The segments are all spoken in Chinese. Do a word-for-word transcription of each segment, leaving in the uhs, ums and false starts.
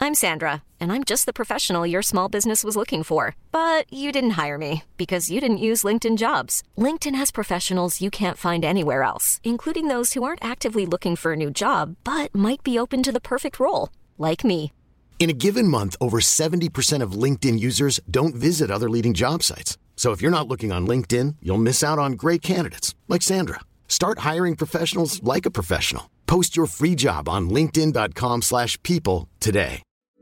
I'm Sandra, and I'm just the professional your small business was looking for. But you didn't hire me because you didn't use LinkedIn Jobs. LinkedIn has professionals you can't find anywhere else, including those who aren't actively looking for a new job, but might be open to the perfect role, like me. In a given month, over seventy percent of LinkedIn users don't visit other leading job sites. So if you're not looking on LinkedIn, you'll miss out on great candidates like Sandra. Start hiring professionals like a professional. Post your free job on linkedin dot com slash people today.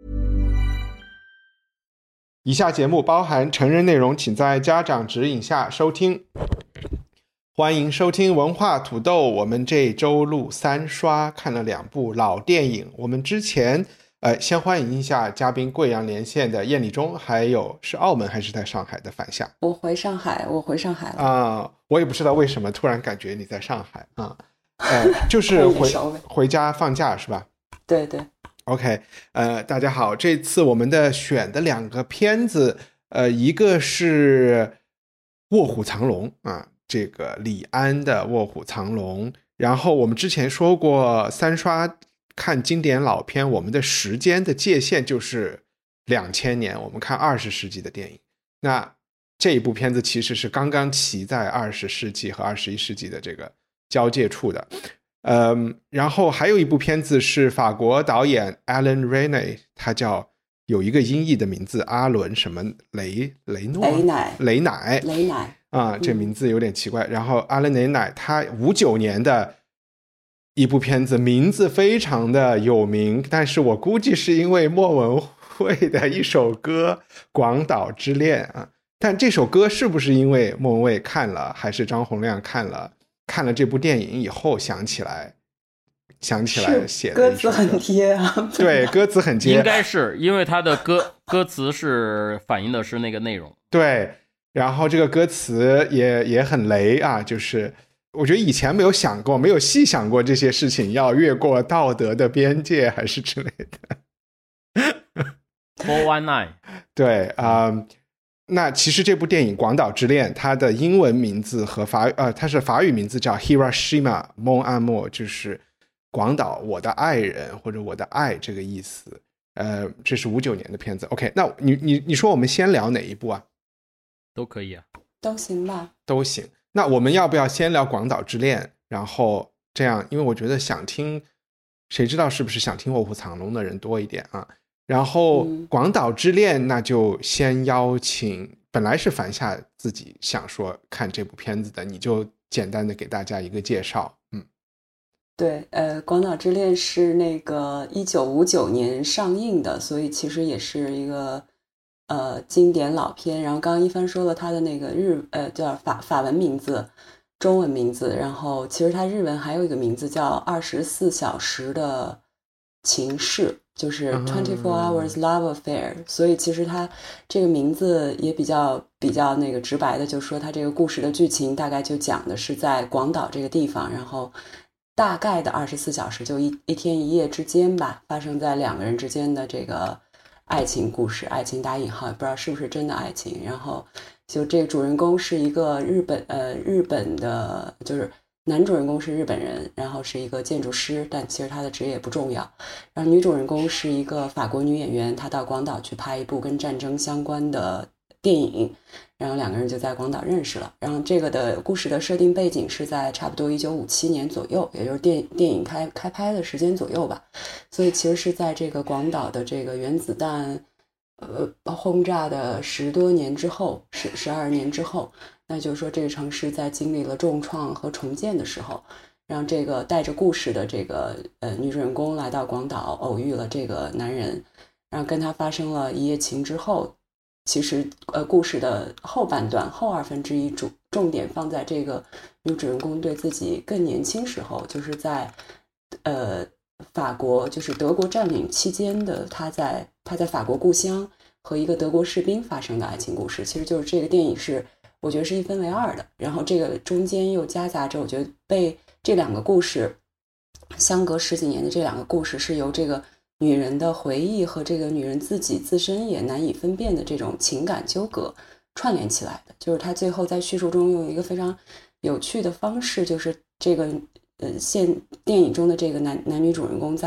以下节目包含成人内容，请在家长指引下收听。欢迎收听文化土豆，我们这周录三刷，看了两部老电影。我们之前呃，先欢迎一下嘉宾贵阳连线的燕立忠，还有是澳门还是在上海的樊夏。 我回上海，我回上海了啊、呃！我也不知道为什么突然感觉你在上海啊，呃，就是回回家放假是吧？ 对对。 OK， 呃，大家好，这次我们的选的两个片子，呃，一个是《卧虎藏龙》啊，这个李安的《卧虎藏龙》，然后我们之前说过三刷看经典老片，我们的时间的界限就是两千年，我们看二十世纪的电影。那这一部片子其实是刚刚骑在二十世纪和二十一世纪的这个交界处的。嗯，然后还有一部片子是法国导演 Alain Resnais， 他叫有一个音译的名字阿伦什么雷雷诺雷乃雷乃雷乃啊，这名字有点奇怪。嗯、然后阿伦雷乃他五九年的一部片子，名字非常的有名，但是我估计是因为莫文蔚的一首歌《广岛之恋》啊。但这首歌是不是因为莫文蔚看了，还是张洪亮看了？看了这部电影以后想起来想起来写的歌词很贴啊。 对，歌词很贴， 应该是因为他的歌歌词是反映的是那个内容。 对，然后这个歌词也也很雷啊，就是我觉得以前没有想过，没有细想过这些事情要越过道德的边界还是之类的。 四一九对啊、呃，那其实这部电影《广岛之恋》它的英文名字和法呃，它是法语名字叫 Hiroshima Mon Amour， 就是广岛我的爱人或者我的爱这个意思。呃，这是五九年的片子。OK， 那你你你说我们先聊哪一部啊？ 都可以啊， 都行吧， 都行。那我们要不要先聊《广岛之恋》，然后这样，因为我觉得想听，谁知道是不是想听《卧虎藏龙》的人多一点啊？然后《广岛之恋》那就先邀请，本来是樊夏自己想说看这部片子的，你就简单的给大家一个介绍。嗯， 对，呃，《广岛之恋》是那个一九五九年上映的，所以其实也是一个呃经典老片。然后刚刚一帆说了他的那个日呃叫法法文名字、中文名字，然后其实他日文还有一个名字叫二十四小时的情事。就是 twenty-four hours love affair， 所以其实它这个名字也比较比较那个直白的，就说它这个故事的剧情大概就讲的是在广岛这个地方，然后大概的二十四小时就一一天一夜之间吧，发生在两个人之间的这个爱情故事，爱情打引号，也不知道是不是真的爱情。然后就这个主人公是一个日本呃日本的，就是男主人公是日本人，然后是一个建筑师，但其实他的职业不重要。然后女主人公是一个法国女演员，她到广岛去拍一部跟战争相关的电影，然后两个人就在广岛认识了。然后这个的故事的设定背景是在差不多一九五七年左右，也就是电电影开开拍的时间左右吧。所以其实是在这个广岛的这个原子弹呃轰炸的十多年之后，十十二年之后。那就是说这个城市在经历了重创和重建的时候，让这个带着故事的这个呃女主人公来到广岛，偶遇了这个男人，然后跟他发生了一夜情之后，其实呃故事的后半段后二分之一主重点放在这个女主人公对自己更年轻时候，就是在呃法国就是德国占领期间的她在她在法国故乡和一个德国士兵发生的爱情故事。其实就是这个电影是我觉得是一分为二的，然后这个中间又夹杂着我觉得被这两个故事相隔十几年的这两个故事是由这个女人的回忆和这个女人自己自身也难以分辨的这种情感纠葛串联起来的。就是她最后在叙述中用一个非常有趣的方式，就是这个呃现电影中的这个男男女主人公在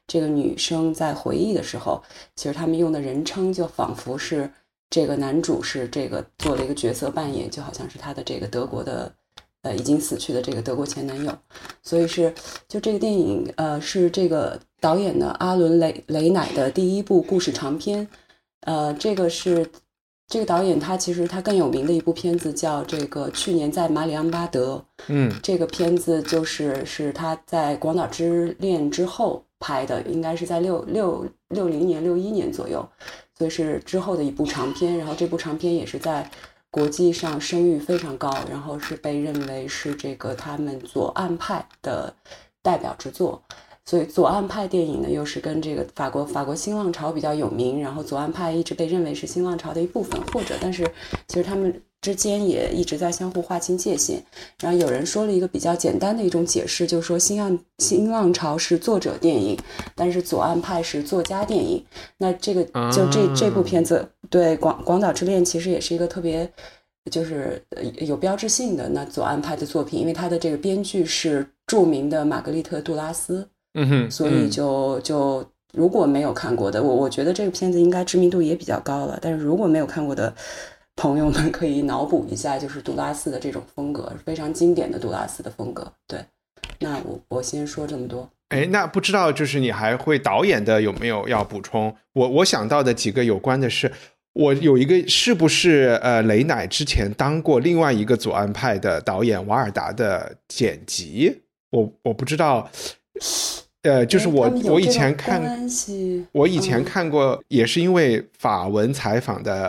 这个女生在回忆的时候，其实他们用的人称就仿佛是这个男主是这个做了一个角色扮演，就好像是他的这个德国的呃已经死去的这个德国前男友。所以是就这个电影呃是这个导演的阿伦雷雷乃的第一部故事长片。呃这个是这个导演他其实他更有名的一部片子叫这个去年在马里昂巴德。 嗯， 这个片子就是是他在广岛之恋之后拍的，应该是在六六六零年六一年左右，所以是之后的一部长片。然后这部长片也是在国际上声誉非常高，然后是被认为是这个他们左岸派的代表之作。所以左岸派电影呢，又是跟这个法国法国新浪潮比较有名，然后左岸派一直被认为是新浪潮的一部分，或者但是其实他们之间也一直在相互划清界限。然后有人说了一个比较简单的一种解释，就是说新浪新浪潮是作者电影，但是左岸派是作家电影。那这个就这这部片子对广广岛之恋其实也是一个特别就是有标志性的那左岸派的作品，因为他的这个编剧是著名的玛格丽特·杜拉斯。 嗯哼， 所以就就如果没有看过的，我我觉得这个片子应该知名度也比较高了。但是如果没有看过的朋友们，可以脑补一下，就是杜拉斯的这种风格，非常经典的杜拉斯的风格。对，那我我先说这么多。 哎，那不知道就是你还会导演的有没有要补充？我我想到的几个有关的是，我有一个是不是呃雷乃之前当过另外一个左岸派的导演瓦尔达的剪辑？我我不知道。呃，就是我我以前看，我以前看过，也是因为法文采访的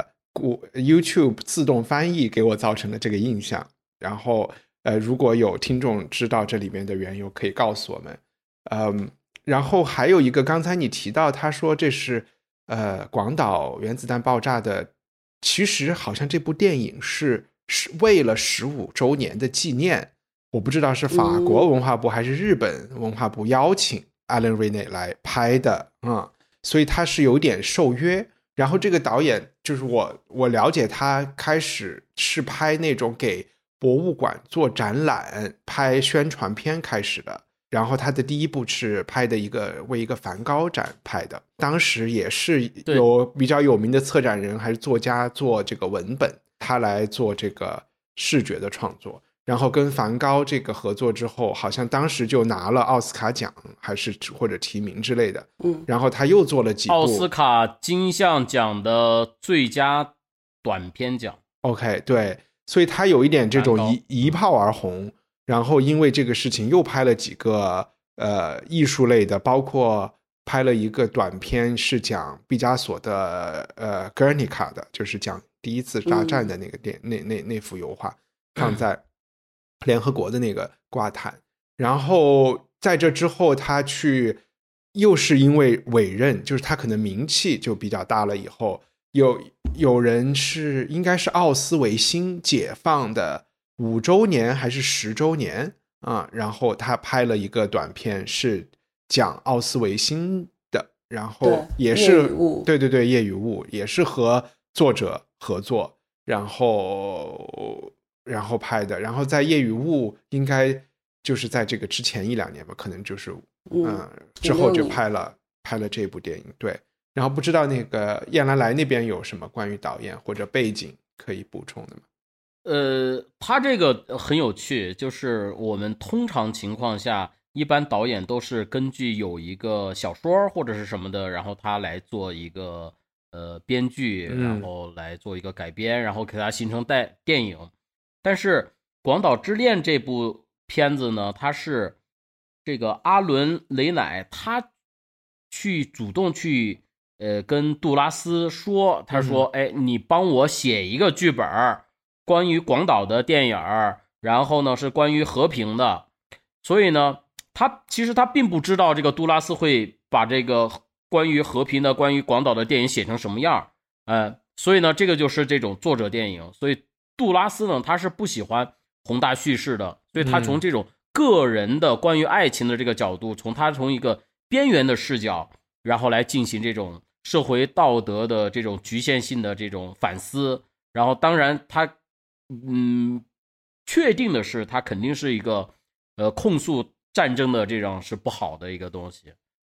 YouTube 自动翻译给我造成了这个印象。然后，呃，如果有听众知道这里面的缘由，可以告诉我们。嗯，然后还有一个，刚才你提到，他说这是呃广岛原子弹爆炸的，其实好像这部电影是是为了十五周年的纪念。我不知道是法国文化部还是日本文化部邀请 Alan Rene 来拍的啊、嗯，所以他是有点受约。然后这个导演就是我我了解他开始是拍那种给博物馆做展览、拍宣传片开始的。然后他的第一部是拍的一个为一个梵高展拍的，当时也是有比较有名的策展人还是作家做这个文本，他来做这个视觉的创作。然后跟梵高这个合作之后，好像当时就拿了奥斯卡奖，还是或者提名之类的。 嗯， 然后他又做了几部奥斯卡金像奖的最佳短片奖。 OK， 对，所以他有一点这种一一炮而红。然后因为这个事情又拍了几个呃艺术类的，包括拍了一个短片是讲毕加索的呃 Guernica 的，就是讲第一次大战的那个电、嗯、那那那幅油画，放在联合国的那个挂毯。然后在这之后他去又是因为委任，就是他可能名气就比较大了，以后有有人是应该是奥斯维辛解放的五周年还是十周年啊，然后他拍了一个短片是讲奥斯维辛的，然后也是对对对夜与雾，也是和作者合作，然后然后拍的。然后在夜与雾应该就是在这个之前一两年吧，可能就是嗯、呃、之后就拍了拍了这部电影。对，然后不知道那个燕兰来那边有什么关于导演或者背景可以补充的吗？ 呃，他这个很有趣，就是我们通常情况下，一般导演都是根据有一个小说或者是什么的，然后他来做一个呃编剧，然后来做一个改编，然后给它形成带电影。但是《广岛之恋》这部片子呢，它是这个阿伦雷乃他去主动去呃跟杜拉斯说，他说：“哎，你帮我写一个剧本。”关于广岛的电影，然后呢是关于和平的，所以呢他其实他并不知道这个杜拉斯会把这个关于和平的关于广岛的电影写成什么样，呃，所以呢这个就是这种作者电影。所以杜拉斯呢他是不喜欢宏大叙事的，所以他从这种个人的关于爱情的这个角度，从他从一个边缘的视角，然后来进行这种社会道德的这种局限性的这种反思。然后当然他嗯，确定的是，它肯定是一个呃控诉战争的这种是不好的一个东西。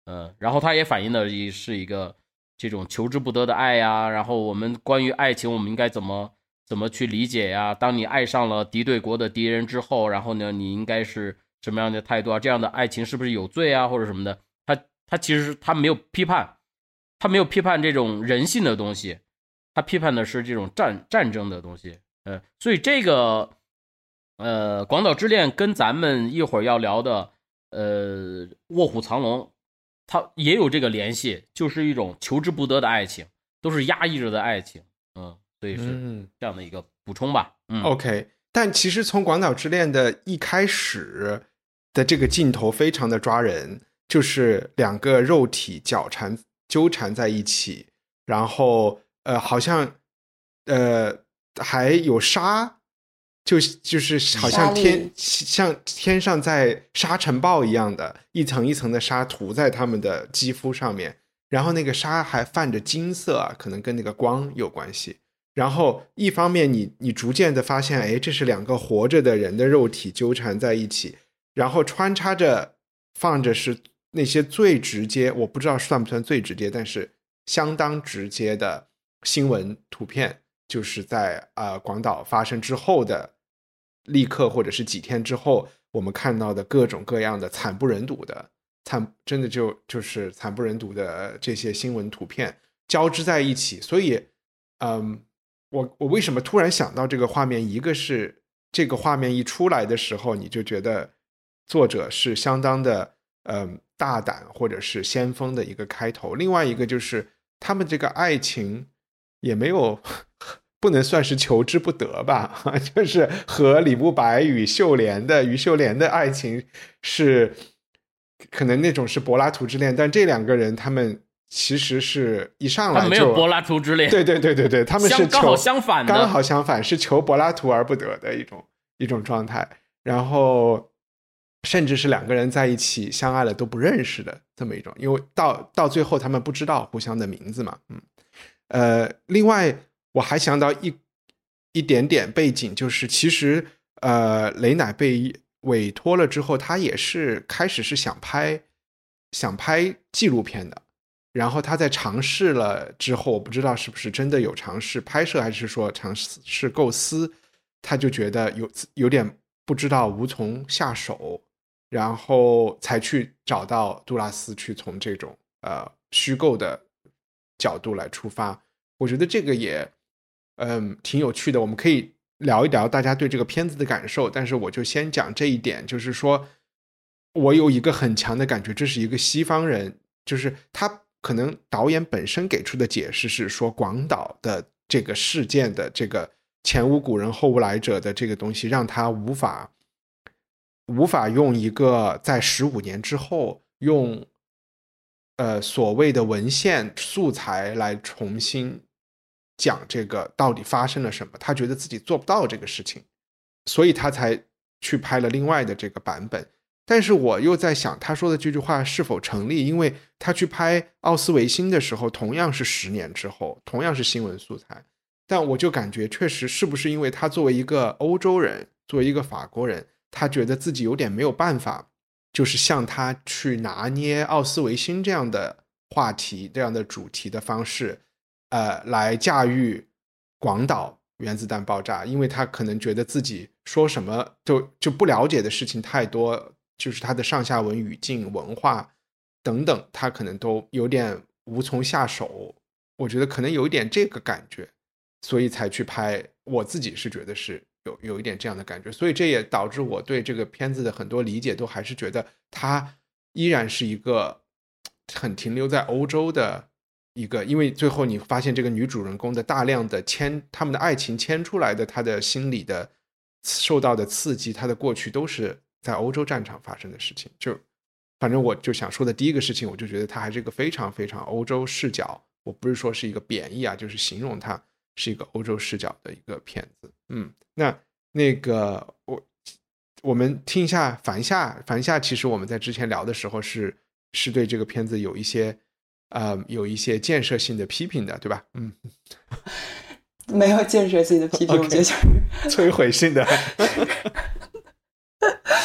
嗯，然后它也反映的是一个这种求之不得的爱呀，然后我们关于爱情我们应该怎么怎么去理解呀？当你爱上了敌对国的敌人之后，然后呢，你应该是什么样的态度啊？这样的爱情是不是有罪啊，或者什么的？他他其实他没有批判，他没有批判这种人性的东西，他批判的是这种战战争的东西。呃，所以这个呃，广岛之恋跟咱们一会儿要聊的呃卧虎藏龙，它也有这个联系，就是一种求之不得的爱情，都是压抑着的爱情。嗯，所以是这样的一个补充吧。嗯 OK， 但其实从广岛之恋的一开始的这个镜头非常的抓人，就是两个肉体绞缠纠缠在一起，然后呃好像呃还有沙，就就是好像天像天上在沙尘暴一样的一层一层的沙涂在他们的肌肤上面，然后那个沙还泛着金色啊，可能跟那个光有关系。然后一方面你你逐渐的发现，哎，这是两个活着的人的肉体纠缠在一起，然后穿插着放着是那些最直接，我不知道算不算最直接，但是相当直接的新闻图片，就是在呃广岛发生之后的立刻或者是几天之后，我们看到的各种各样的惨不忍睹的惨真的就就是惨不忍睹的这些新闻图片交织在一起。所以嗯我我为什么突然想到这个画面，一个是这个画面一出来的时候，你就觉得作者是相当的嗯大胆或者是先锋的一个开头，另外一个就是他们这个爱情也没有不能算是求之不得吧，就是和李不白与秀莲的于秀莲的爱情是可能那种是柏拉图之恋，但这两个人他们其实是一上来就没有柏拉图之恋， 对对对对对，他们是刚好相反的， 刚好相反，是求柏拉图而不得的一种一种状态，然后甚至是两个人在一起相爱了都不认识的这么一种，因为到到最后他们不知道互相的名字嘛，嗯，呃，另外我还想到一一点点背景，就是其实呃，雷乃被委托了之后，他也是开始是想拍想拍纪录片的。然后他在尝试了之后，我不知道是不是真的有尝试拍摄，还是说尝试构思，他就觉得有有点不知道无从下手，然后才去找到杜拉斯，去从这种呃虚构的角度来出发。我觉得这个也嗯挺有趣的，我们可以聊一聊大家对这个片子的感受，但是我就先讲这一点，就是说我有一个很强的感觉，这是一个西方人，就是他可能导演本身给出的解释是说，广岛的这个事件的这个前无古人后无来者的这个东西，让他无法无法用一个在十五年之后用呃所谓的文献素材来重新讲这个到底发生了什么，他觉得自己做不到这个事情，所以他才去拍了另外的这个版本。但是我又在想他说的这句话是否成立，因为他去拍奥斯维辛的时候同样是十年之后，同样是新闻素材，但我就感觉确实是不是因为他作为一个欧洲人，作为一个法国人，他觉得自己有点没有办法，就是像他去拿捏奥斯维辛这样的话题这样的主题的方式呃，来驾驭广岛原子弹爆炸，因为他可能觉得自己说什么就就不了解的事情太多，就是他的上下文语境文化等等他可能都有点无从下手，我觉得可能有一点这个感觉，所以才去拍，我自己是觉得是有有一点这样的感觉，所以这也导致我对这个片子的很多理解都还是觉得它依然是一个很停留在欧洲的一个，因为最后你发现这个女主人公的大量的牵他们的爱情牵出来的，她的心理的受到的刺激，她的过去都是在欧洲战场发生的事情，就反正我就想说的第一个事情，我就觉得它还是一个非常非常欧洲视角，我不是说是一个贬义啊，就是形容它是一个欧洲视角的一个片子。嗯，那那个我我们听一下樊夏，樊夏其实我们在之前聊的时候是是对这个片子有一些呃有一些建设性的批评的，对吧？嗯， 没有建设性的批评， okay, 我觉得就是摧毁性的。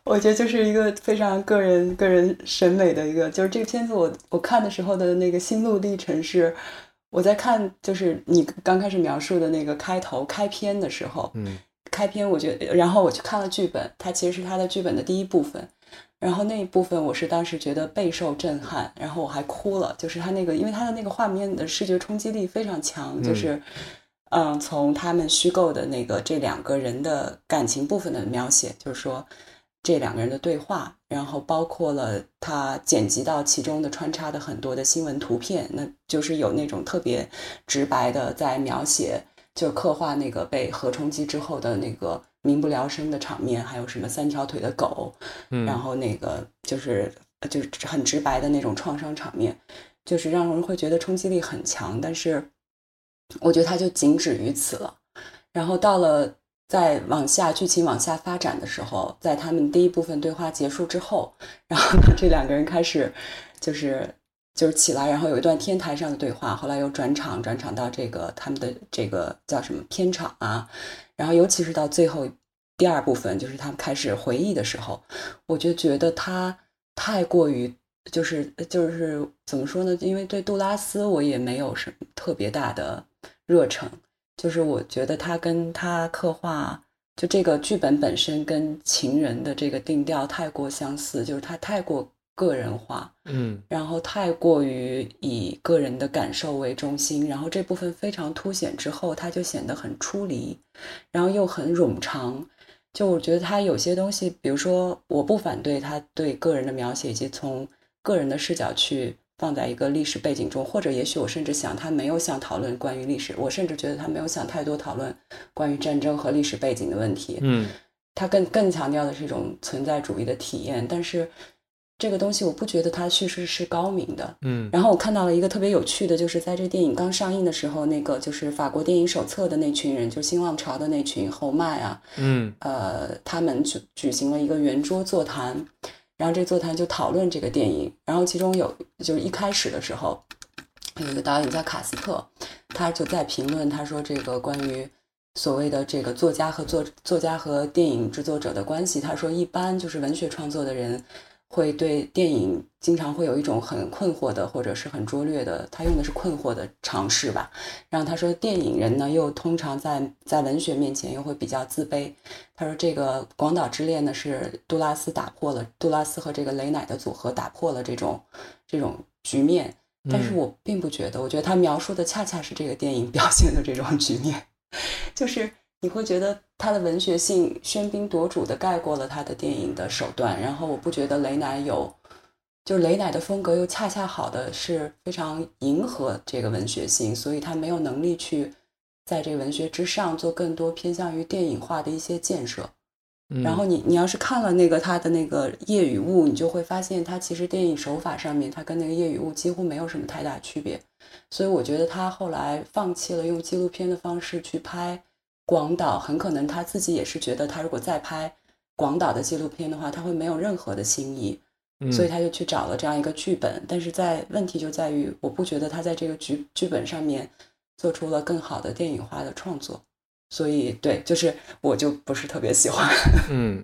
我觉得就是一个非常个人个人审美的一个，就是这个片子我我看的时候的那个心路历程是，我在看就是你刚开始描述的那个开头开篇的时候， 嗯， 开篇我觉得，然后我去看了剧本，它其实是它的剧本的第一部分，然后那一部分我是当时觉得备受震撼，然后我还哭了，就是它那个因为它的那个画面的视觉冲击力非常强，就是嗯，从他们虚构的那个这两个人的感情部分的描写，就是说这两个人的对话，然后包括了他剪辑到其中的穿插的很多的新闻图片，那就是有那种特别直白的在描写，就刻画那个被核冲击之后的那个民不聊生的场面，还有什么三条腿的狗， 嗯， 然后那个就是就是很直白的那种创伤场面，就是让人会觉得冲击力很强，但是我觉得它就仅止于此了。然后到了再往下剧情往下发展的时候，在他们第一部分对话结束之后，然后呢这两个人开始就是就是起来，然后有一段天台上的对话，后来又转场转场到这个他们的这个叫什么片场啊，然后尤其是到最后第二部分，就是他们开始回忆的时候，我就觉得他太过于就是就是怎么说呢，因为对杜拉斯我也没有什么特别大的热忱，就是我觉得他跟他刻画就这个剧本本身跟情人的这个定调太过相似，就是他太过个人化， 嗯， 然后太过于以个人的感受为中心，然后这部分非常凸显之后，他就显得很出离，然后又很冗长。就我觉得他有些东西，比如说我不反对他对个人的描写，以及从个人的视角去放在一个历史背景中，或者也许我甚至想他没有想讨论关于历史，我甚至觉得他没有想太多讨论关于战争和历史背景的问题， 嗯， 他更更强调的是一种存在主义的体验，但是这个东西我不觉得它叙事是高明的， 嗯， 然后我看到了一个特别有趣的，就是在这电影刚上映的时候，那个就是法国电影手册的那群人，就新浪潮的那群侯麦啊， 嗯， 呃，他们举举行了一个圆桌座谈，然后这座谈就讨论这个电影，然后其中有就是一开始的时候，有一个导演叫卡斯特，他就在评论，他说这个关于所谓的这个作家和作作家和电影制作者的关系，他说一般就是文学创作的人会对电影经常会有一种很困惑的或者是很拙劣的，他用的是困惑的尝试吧。然后他说电影人呢又通常在在文学面前又会比较自卑。他说这个广岛之恋呢是杜拉斯打破了，杜拉斯和这个雷乃的组合打破了这种这种局面。但是我并不觉得，我觉得他描述的恰恰是这个电影表现的这种局面，就是你会觉得他的文学性喧宾夺主的盖过了他的电影的手段，然后我不觉得雷乃有，就是雷乃的风格又恰恰好的是非常迎合这个文学性，所以他没有能力去在这个文学之上做更多偏向于电影化的一些建设。然后你你要是看了那个他的那个夜与雾，你就会发现他其实电影手法上面他跟那个夜与雾几乎没有什么太大区别，所以我觉得他后来放弃了用纪录片的方式去拍广岛，很可能他自己也是觉得他如果再拍广岛的纪录片的话他会没有任何的新意，所以他就去找了这样一个剧本，但是在问题就在于我不觉得他在这个剧剧本上面做出了更好的电影化的创作，所以对，就是我就不是特别喜欢。 嗯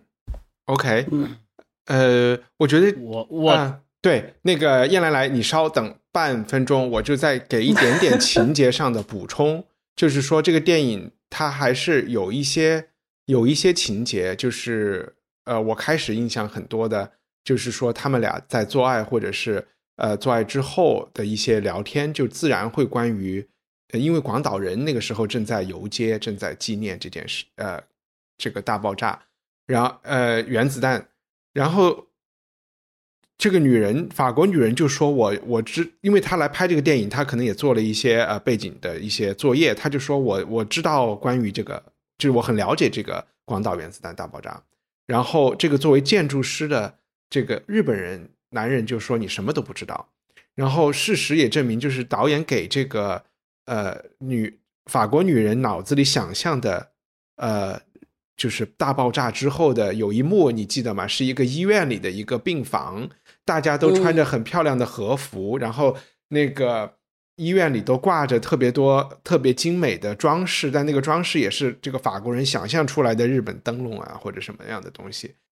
OK， 嗯， 呃，我觉得我我、 啊、对，那个燕来来，你稍等半分钟，我就再给一点点情节上的补充。就是说这个电影它还是有一些有一些情节，就是呃，我开始印象很多的，就是说他们俩在做爱或者是呃做爱之后的一些聊天，就自然会关于。因为广岛人那个时候正在游街，正在纪念这件事，呃，这个大爆炸，然后呃原子弹，然后这个女人，法国女人就说我我知，因为她来拍这个电影，她可能也做了一些呃背景的一些作业，她就说我我知道关于这个，就是我很了解这个广岛原子弹大爆炸，然后这个作为建筑师的这个日本人男人就说你什么都不知道，然后事实也证明，就是导演给这个。呃，女法国女人脑子里想象的，呃，就是大爆炸之后的有一幕，你记得吗？是一个医院里的一个病房，大家都穿着很漂亮的和服，嗯、然后那个医院里都挂着特别多、特别精美的装饰，但那个装饰也是这个法国人想象出来的日本灯笼啊，或者什么样的东西。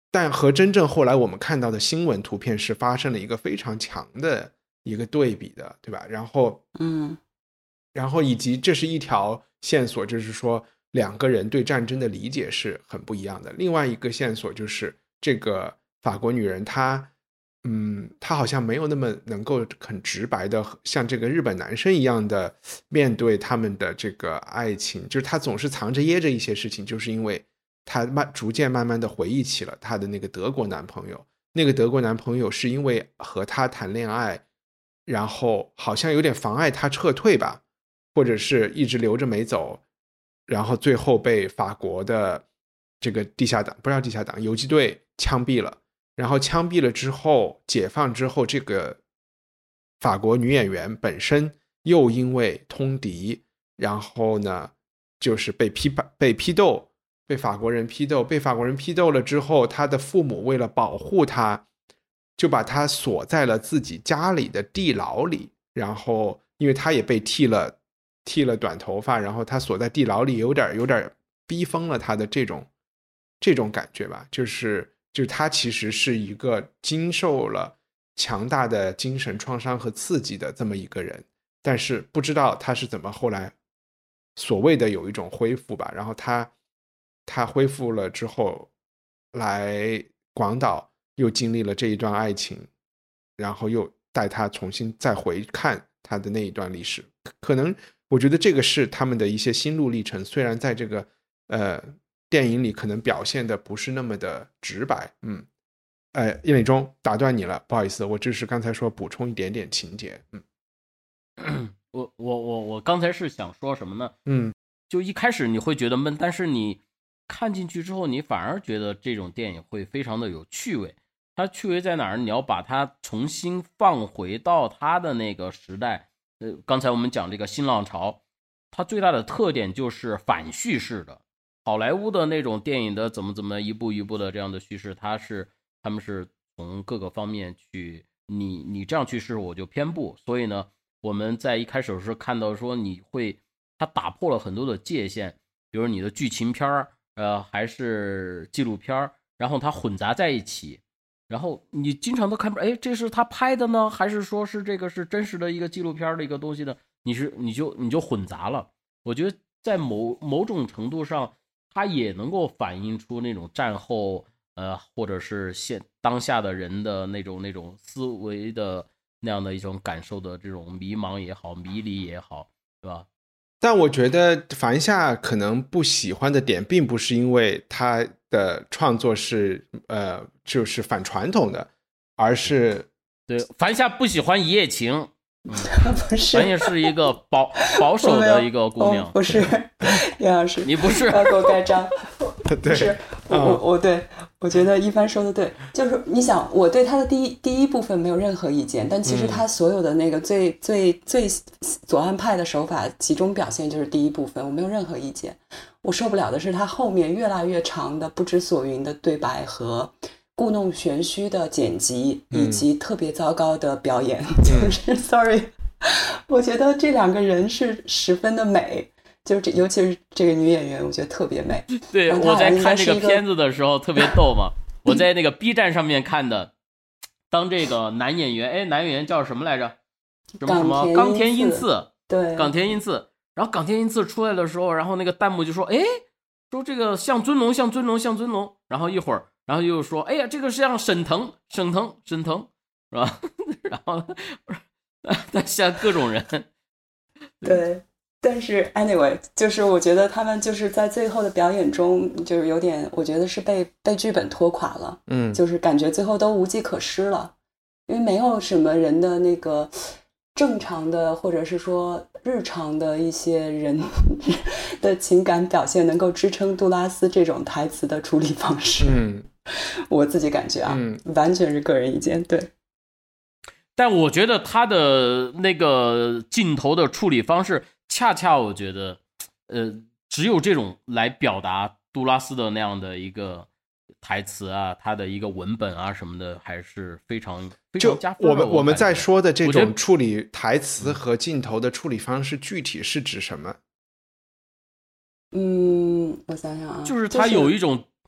但和真正后来我们看到的新闻图片是发生了一个非常强的一个对比的，对吧？然后， 嗯， 然后以及这是一条线索，就是说两个人对战争的理解是很不一样的。另外一个线索就是这个法国女人她，嗯，她好像没有那么能够很直白的像这个日本男生一样的面对他们的这个爱情，就是她总是藏着掖着一些事情，就是因为她慢逐渐慢慢的回忆起了她的那个德国男朋友。那个德国男朋友是因为和她谈恋爱，然后好像有点妨碍她撤退吧，或者是一直留着没走，然后最后被法国的这个地下党，不是地下党，游击队枪毙了。然后枪毙了之后，解放之后，这个法国女演员本身又因为通敌，然后呢就是被批被批斗，被法国人批斗，被法国人批斗了之后，她的父母为了保护她，就把她锁在了自己家里的地牢里。然后因为她也被剃了剃了短头发，然后她锁在地牢里，有点有点逼疯了她的这种这种感觉吧，就是就是她其实是一个经受了强大的精神创伤和刺激的这么一个人，但是不知道她是怎么后来所谓的有一种恢复吧。然后她她恢复了之后来广岛，又经历了这一段爱情，然后又带她重新再回看她的那一段历史。可能我觉得这个是他们的一些心路历程，虽然在这个呃电影里可能表现的不是那么的直白。嗯，呃，叶磊忠打断你了，不好意思，我只是刚才说补充一点点情节。 嗯，我我我我刚才是想说什么呢？ 嗯， 就一开始你会觉得闷，但是你看进去之后，你反而觉得这种电影会非常的有趣味。它趣味在哪儿？你要把它重新放回到它的那个时代。呃，刚才我们讲这个新浪潮，它最大的特点就是反叙事的。好莱坞的那种电影的怎么怎么一步一步的这样的叙事，它是他们是从各个方面去，你你这样去试我就偏不。所以呢，我们在一开始是看到说你会，它打破了很多的界限，比如你的剧情片呃还是纪录片，然后它混杂在一起，然后你经常都看不出，哎，这是他拍的呢，还是说是这个是真实的一个纪录片的一个东西呢？你是你就你就混杂了。我觉得在某某种程度上，它也能够反映出那种战后呃或者是现当下的人的那种那种思维的那样的一种感受的这种迷茫也好，迷离也好，对吧？ 但我觉得樊夏可能不喜欢的点，并不是因为他的创作是呃就是反传统的，而是对樊夏不喜欢一夜情。嗯、 不是， 樊夏是一个保保守的一个姑娘。 不是，叶老师， 你不是要给我盖章。 对， 是我我我对我觉得一帆说的对，就是你想，我对他的第一第一部分没有任何意见，但其实他所有的那个最、嗯、最最左岸派的手法集中表现就是第一部分，我没有任何意见。我受不了的是他后面越来越长的不知所云的对白和故弄玄虚的剪辑，以及特别糟糕的表演，嗯、就是 sorry， 我觉得这两个人是十分的美。就是这，尤其是这个女演员，我觉得特别美。 对，我在看这个片子的时候特别逗嘛，我在那个 B 站上面看的，当这个男演员，哎，男演员叫什么来着？什么什么冈田英次？ 对， 冈田英次。然后冈田英次出来的时候，然后那个弹幕就说，哎，说这个像尊龙，像尊龙，像尊龙。然后一会儿，然后又说，哎呀，这个是像沈腾，沈腾，沈腾，是吧？然后他像各种人。 对。但是 anyway， 就是我觉得他们就是在最后的表演中，就是有点，我觉得是被被剧本拖垮了， 嗯， 就是感觉最后都无计可施了，因为没有什么人的那个正常的或者是说日常的一些人的情感表现能够支撑杜拉斯这种台词的处理方式， 嗯， 我自己感觉啊， 嗯， 完全是个人意见，对。 但我觉得他的那个镜头的处理方式。恰恰我觉得呃，只有这种来表达杜拉斯的那样的一个台词啊，他的一个文本啊什么的，还是非常非常加分的。 我们我们在说的这种处理台词和镜头的处理方式，具体是指什么？ 嗯，我想想啊， 就是他有一种，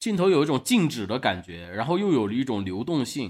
镜头有一种静止的感觉，然后又有了一种流动性。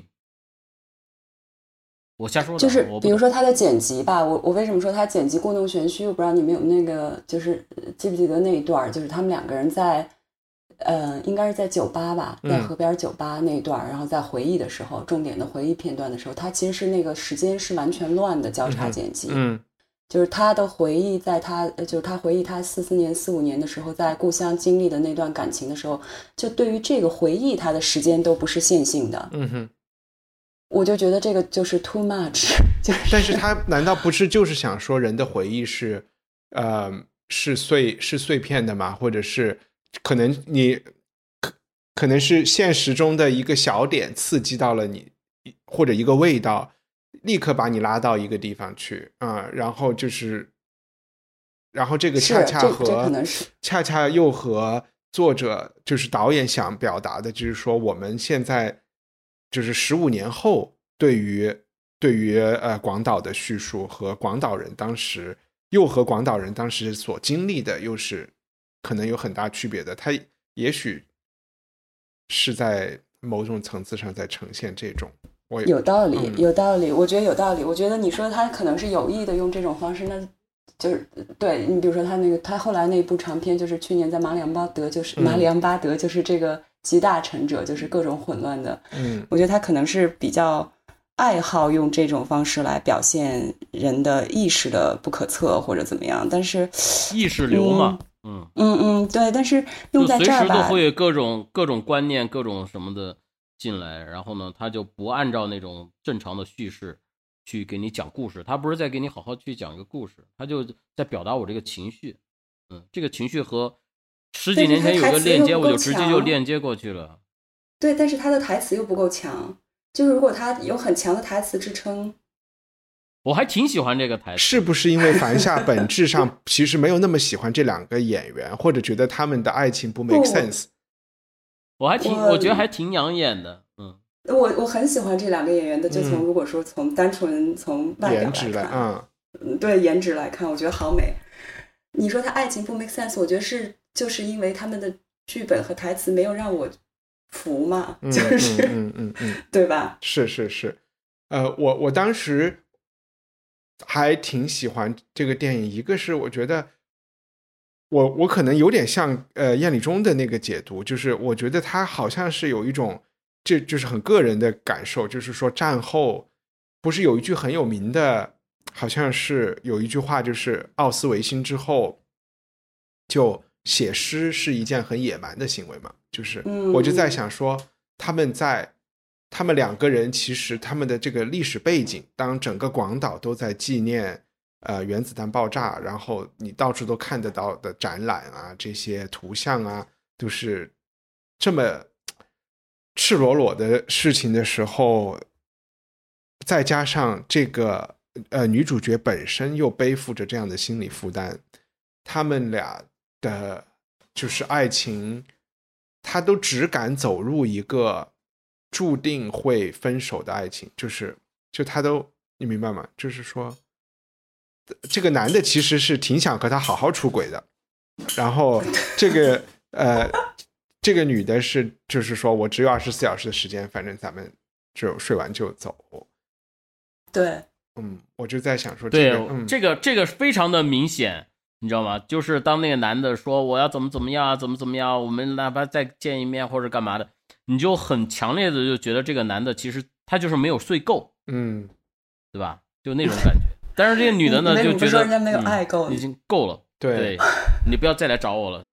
我瞎说的， 就是比如说他的剪辑吧，我我为什么说他剪辑故弄玄虚？我不知道你们有那个，就是记不记得那一段，就是他们两个人在，呃，应该是在酒吧吧，在河边酒吧那一段，嗯、然后在回忆的时候，重点的回忆片段的时候，他其实是那个时间是完全乱的交叉剪辑， 嗯， 就是他的回忆，在他就是他回忆他四四年、四五年的时候，在故乡经历的那段感情的时候，就对于这个回忆，他的时间都不是线性的， 嗯哼。 我就觉得这个就是 too much 就是， 但是他难道不是就是想说人的回忆是，呃，是碎是碎片的吗？或者是可能你可可能是现实中的一个小点刺激到了你，或者一个味道，立刻把你拉到一个地方去啊、呃，然后就是，然后这个恰恰和这这可能是恰恰又和作者就是导演想表达的，就是说我们现在。就是十五年后对于对于呃广岛的叙述和广岛人当时又和广岛人当时所经历的又是可能有很大区别的，他也许是在某种层次上在呈现这种。我有道理、 嗯、 有道理，我觉得有道理。我觉得你说他可能是有意的用这种方式，那就是对你比如说他那个他后来那部长片就是去年在马里昂巴德，就是、嗯、马里昂巴德就是这个集大成者，就是各种混乱的。 嗯， 我觉得他可能是比较爱好用这种方式来表现人的意识的不可测或者怎么样，但是意识流嘛， 嗯嗯嗯，对，但是用在这儿吧， 随时都会有各种各种观念、各种什么的进来，然后呢，他就不按照那种正常的叙事去给你讲故事，他不是在给你好好去讲一个故事，他就在表达我这个情绪，嗯，这个情绪和十几年前有个链接，我就直接就链接过去了。 对，但是他的台词又不够强，就是如果他有很强的台词支撑， 我还挺喜欢这个台词。 是不是因为樊夏本质上其实没有那么喜欢这两个演员，或者觉得他们的爱情不 make sense？ 我还挺，我, 我觉得还挺养眼的，嗯。 我我很喜欢这两个演员的，就从、嗯、如果说从单纯从外表来看， 颜值来， 嗯，对颜值来看，我觉得好美。你说他爱情不 make sense， 我觉得是就是因为他们的剧本和台词没有让我服嘛， 嗯、 就是嗯嗯嗯嗯， 对吧？ 是是是，呃，我我当时还挺喜欢这个电影，一个是我觉得我我可能有点像呃燕礼中的那个解读，就是我觉得他好像是有一种。这就是很个人的感受，就是说战后不是有一句很有名的，好像是有一句话，就是奥斯维辛之后就写诗是一件很野蛮的行为嘛，就是我就在想说他们在他们两个人其实他们的这个历史背景，当整个广岛都在纪念呃原子弹爆炸，然后你到处都看得到的展览啊，这些图像啊都是这么赤裸裸的事情的时候，再加上这个呃女主角本身又背负着这样的心理负担，他们俩的就是爱情，他都只敢走入一个注定会分手的爱情，就是就他都你明白吗？就是说这个男的其实是挺想和他好好出轨的，然后这个呃这个女的是就是说我只有二十四小时的时间，反正咱们就睡完就走。 对， 嗯，我就在想说、这个、 对、 嗯、 这个这个非常的明显，你知道吗？就是当那个男的说我要怎么怎么样怎么怎么样，我们哪怕再见一面或者干嘛的，你就很强烈的就觉得这个男的其实他就是没有睡够， 嗯， 对吧？就那种感觉。但是这个女的呢就觉得人家没有爱够、 嗯、已经够了， 对, 对你不要再来找我了。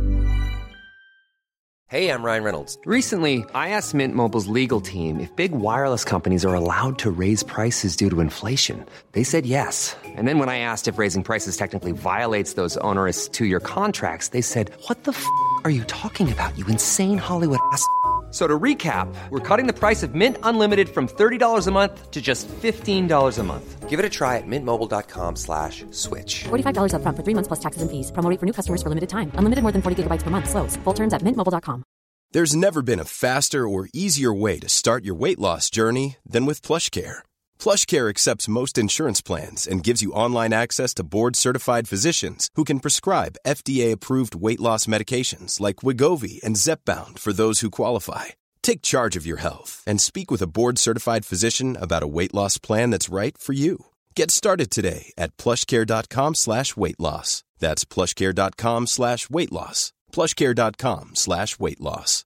Hey, I'm Ryan Reynolds. Recently, I asked Mint Mobile's legal team if big wireless companies are allowed to raise prices due to inflation. They said yes. And then when I asked if raising prices technically violates those onerous two-year contracts, they said, what the f*** are you talking about, you insane Hollywood ass f- So to recap, we're cutting the price of Mint Unlimited from thirty dollars a month to just fifteen dollars a month. Give it a try at mintmobile.com slash switch. forty-five dollars up front for three months plus taxes and fees. Promo rate for new customers for limited time. Unlimited more than forty gigabytes per month. Slows full terms at mint mobile dot com. There's never been a faster or easier way to start your weight loss journey than with PlushCare. PlushCare accepts most insurance plans and gives you online access to board-certified physicians who can prescribe F D A-approved weight loss medications like Wegovy and Zepbound for those who qualify. Take charge of your health and speak with a board-certified physician about a weight loss plan that's right for you. Get started today at plushcare.com slash weight loss. That's plushcare.com slash weight loss. plushcare.com slash weight loss.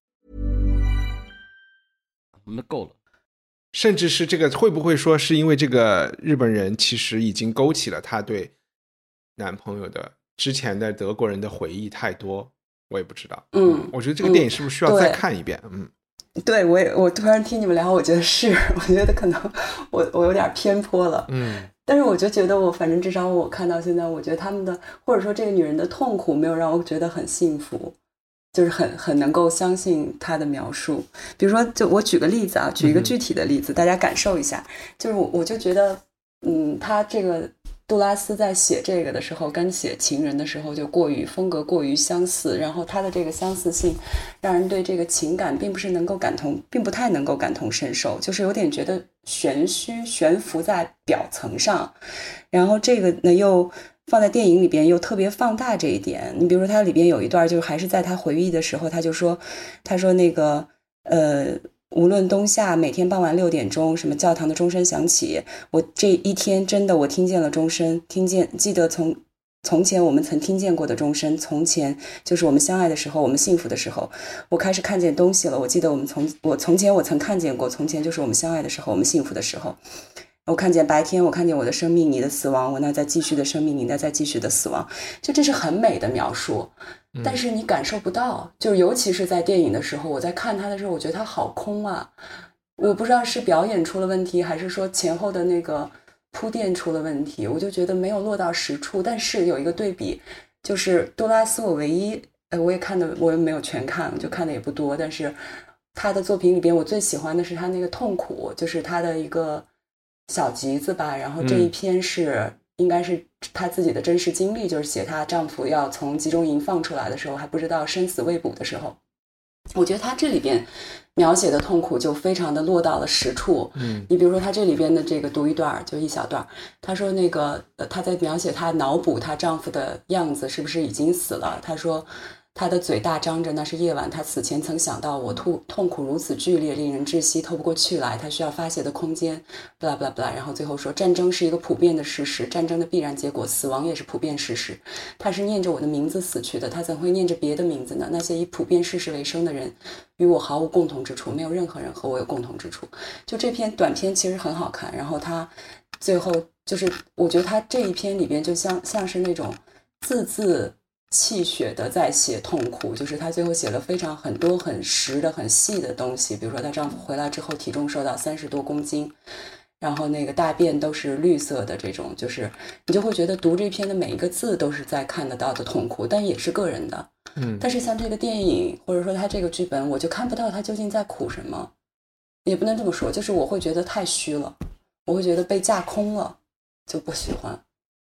那够了。 甚至是这个会不会说是因为这个日本人其实已经勾起了他对男朋友的之前的德国人的回忆太多，我也不知道。 嗯， 我觉得这个电影是不是需要再看一遍？嗯。 对，我也我突然听你们聊，我觉得是，我觉得可能我我有点偏颇了， 嗯， 但是我就觉得我反正至少我看到现在，我觉得他们的或者说这个女人的痛苦没有让我觉得很幸福，就是很很能够相信她的描述。比如说，就我举个例子啊，举一个具体的例子，嗯、大家感受一下，就是我我就觉得，嗯，他这个。杜拉斯在写这个的时候跟写情人的时候就过于风格过于相似，然后他的这个相似性让人对这个情感并不是能够感同并不太能够感同身受，就是有点觉得玄虚悬浮在表层上，然后这个呢又放在电影里边又特别放大这一点。你比如说它里边有一段就还是在他回忆的时候，他就说他说那个呃无论冬夏，每天傍晚六点钟，什么教堂的钟声响起，我这一天真的我听见了钟声，听见记得从从前我们曾听见过的钟声，从前就是我们相爱的时候，我们幸福的时候，我开始看见东西了。我记得我们从我从前我曾看见过，从前就是我们相爱的时候，我们幸福的时候。我看见白天，我看见我的生命，你的死亡，我那在继续的生命，你那在继续的死亡，就这是很美的描述，但是你感受不到，就是尤其是在电影的时候，我在看它的时候，我觉得它好空啊，我不知道是表演出了问题，还是说前后的那个铺垫出了问题，我就觉得没有落到实处。但是有一个对比，就是杜拉斯，我唯一呃我也看的，我也没有全看，我就看的也不多，但是他的作品里边，我最喜欢的是他那个痛苦，就是他的一个小集子吧，然后这一篇是、嗯、应该是她自己的真实经历，就是写她丈夫要从集中营放出来的时候，还不知道生死未卜的时候，我觉得她这里边描写的痛苦就非常的落到了实处。嗯，你比如说她这里边的这个读一段，就一小段，她说那个呃她在描写她脑补她丈夫的样子是不是已经死了，她说他的嘴大张着，那是夜晚，他死前曾想到我痛痛苦如此剧烈，令人窒息，透不过气来，他需要发泄的空间 blah blah blah。 然后最后说战争是一个普遍的事实，战争的必然结果，死亡也是普遍事实，他是念着我的名字死去的，他怎会念着别的名字呢？那些以普遍事实为生的人与我毫无共同之处，没有任何人和我有共同之处。就这篇短篇其实很好看，然后他最后就是我觉得他这一篇里边就像像是那种字字气血的在写痛苦，就是她最后写了非常很多很实的很细的东西，比如说她丈夫回来之后体重瘦到三十多公斤，然后那个大便都是绿色的，这种就是你就会觉得读这篇的每一个字都是在看得到的痛苦，但也是个人的。嗯，但是像这个电影或者说他这个剧本，我就看不到他究竟在苦什么，也不能这么说，就是我会觉得太虚了，我会觉得被架空了，就不喜欢。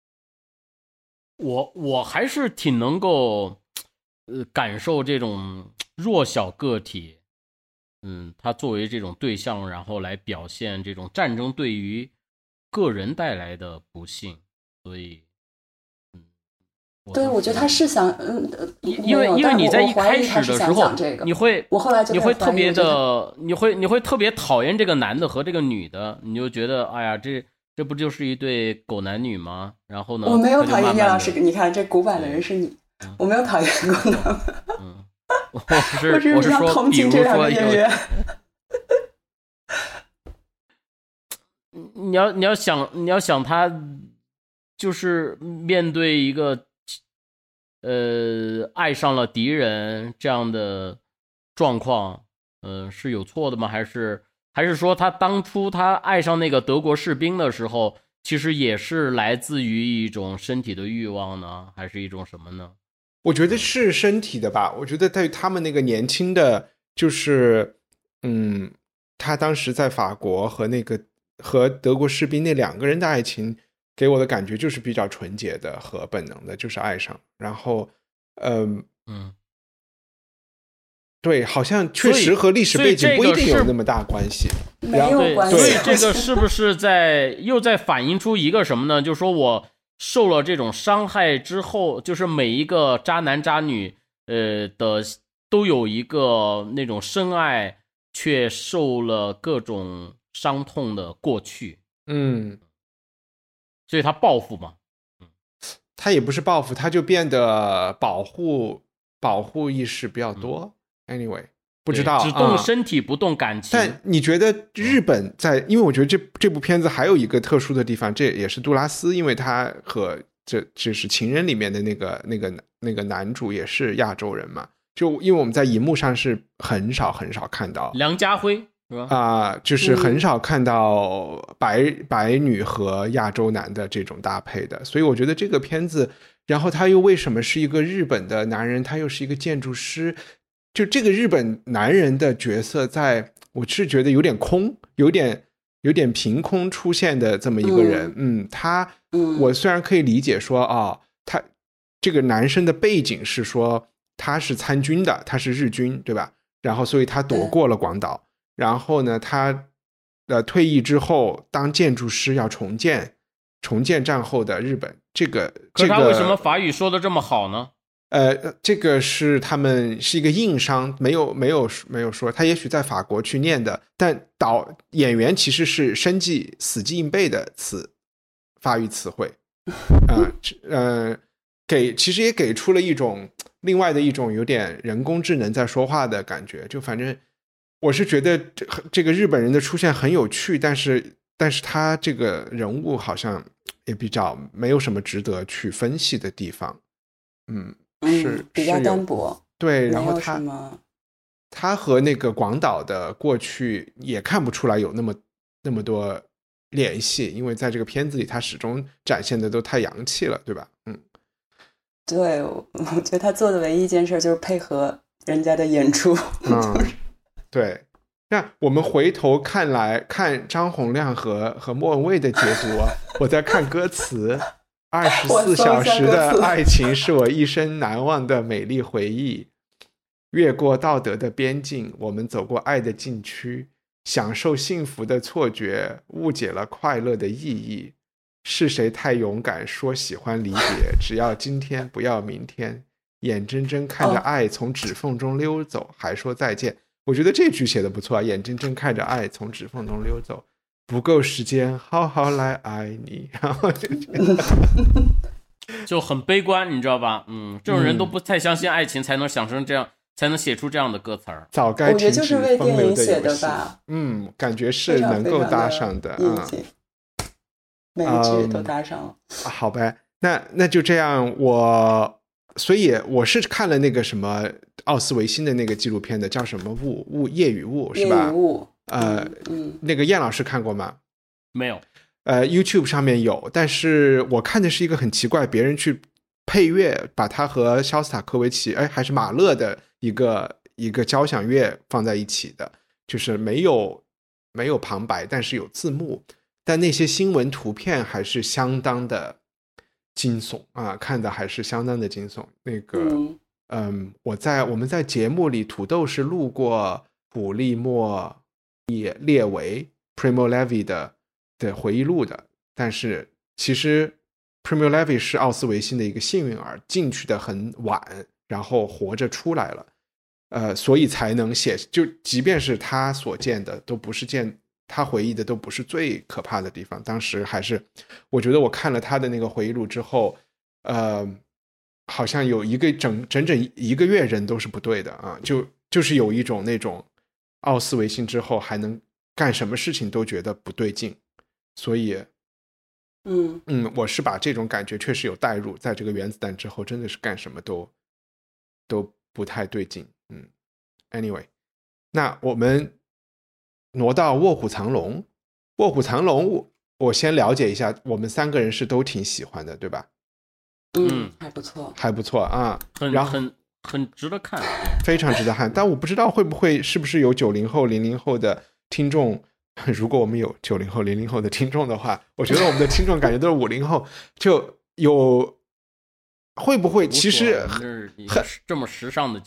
我我还是挺能够呃感受这种弱小个体，嗯，他作为这种对象，然后来表现这种战争对于个人带来的不幸，所以嗯， 我对，我觉得他是想嗯， 因为因为你在一开始的时候， 这个、 你会我后来就你会特别的，你会你会特别讨厌这个男的和这个女的，你就觉得哎呀这。这不就是一对狗男女吗？然后呢？ 我没有讨厌叶老师，你看这古板的人是你，嗯、我没有讨厌过他们。 嗯，我是我是我是说， 同情这两个演员。 你要你要想你要想他，就是面对一个呃爱上了敌人这样的状况，嗯、呃，是有错的吗？还是？还是说他当初他爱上那个德国士兵的时候，其实也是来自于一种身体的欲望呢，还是一种什么呢？ 我觉得是身体的吧。我觉得对他们那个年轻的，就是嗯，他当时在法国和那个和德国士兵那两个人的爱情，给我的感觉就是比较纯洁的和本能的，就是爱上。然后，嗯、呃、嗯。 对，好像确实和历史背景不一定有那么大关系。 没有关系。 所以这个是不是在又在反映出一个什么呢？就是说我受了这种伤害之后，就是每一个渣男渣女呃的都有一个那种深爱却受了各种伤痛的过去。 嗯， 所以他报复嘛。 他也不是报复，他就变得保护保护意识比较多。嗯、anyway， 不知道， 只动身体、嗯、不动感情。 但你觉得日本在？因为我觉得这这部片子还有一个特殊的地方，这也是杜拉斯，因为他和这就是情人里面的那个那个那个男主也是亚洲人嘛。就因为我们在荧幕上是很少很少看到梁家辉。 啊、呃，就是很少看到白、嗯、白女和亚洲男的这种搭配的，所以我觉得这个片子，然后他又为什么是一个日本的男人，他又是一个建筑师，就这个日本男人的角色在，我是觉得有点空，有点有点凭空出现的这么一个人。嗯, 嗯他我虽然可以理解说啊、哦，他这个男生的背景是说他是参军的，他是日军，对吧？然后所以他躲过了广岛。然后呢，他呃退役之后当建筑师，要重建重建战后的日本。这个可是他为什么法语说的这么好呢？ 呃，这个是他们是一个硬伤，没有没有没有说他也许在法国去念的，但导演员其实是生记死记硬背的词法语词汇，呃呃，给其实也给出了一种另外的一种有点人工智能在说话的感觉，就反正。我是觉得这个日本人的出现很有趣，但是但是他这个人物好像也比较没有什么值得去分析的地方。嗯，是、 嗯、比较单薄。 对，然后他他和那个广岛的过去也看不出来有那么那么多联系，因为在这个片子里他始终展现的都太洋气了，对吧？嗯， 对，我觉得他做的唯一一件事就是配合人家的演出。 嗯。对，那我们回头看来看张洪亮和和莫文蔚的解读，我在看歌词，二十四小时的爱情是我一生难忘的美丽回忆，越过道德的边境，我们走过爱的禁区，享受幸福的错觉，误解了快乐的意义。是谁太勇敢说喜欢离别，只要今天不要明天，眼睁睁看着爱从指缝中溜走，还说再见。我觉得这句写的不错啊，眼睁睁看着爱从指缝中溜走，不够时间好好来爱你，然后就就很悲观，你知道吧？嗯，这种人都不太相信爱情，才能想成这样，才能写出这样的歌词儿。 早该停止风流的游戏。我觉得就是为电影写的吧？ 嗯，感觉是能够搭上的啊， 每一句都搭上了。 嗯、好呗，那那就这样，我。所以我是看了那个什么奥斯维辛的那个纪录片的，叫什么雾雾夜与雾是吧？ 夜与雾。 呃、 嗯， 那个燕老师看过吗？ 没有。 呃 YouTube 上面有，但是我看的是一个很奇怪，别人去配乐把它和肖斯塔科维奇哎还是马勒的一个一个交响乐放在一起的，就是没有没有旁白，但是有字幕，但那些新闻图片还是相当的惊悚啊，看的还是相当的惊悚。那个，嗯，嗯我在我们在节目里，土豆是录过普利莫列维 Primo Levi 的的回忆录的，但是其实 Primo Levi 是奥斯维辛的一个幸运儿，进去的很晚，然后活着出来了，呃，所以才能写。就即便是他所见的，都不是见。他回忆的都不是最可怕的地方，当时还是我觉得我看了他的那个回忆录之后，呃，好像有一个整整整一个月人都是不对的啊，就就是有一种那种奥斯维辛之后还能干什么事情都觉得不对劲，所以嗯嗯，我是把这种感觉确实有带入，在这个原子弹之后真的是干什么都都不太对劲。嗯 anyway 那我们挪到卧虎藏龙，卧虎藏龙我先了解一下，我们三个人是都挺喜欢的对吧？ 嗯，还不错还不错啊， 很然后很很值得看， 非常值得看。但我不知道会不会是不是有九零后零零后的听众，如果我们有九零后零零后的听众的话，我觉得我们的听众感觉都是五零后，就有会不会其实很这么时尚的节目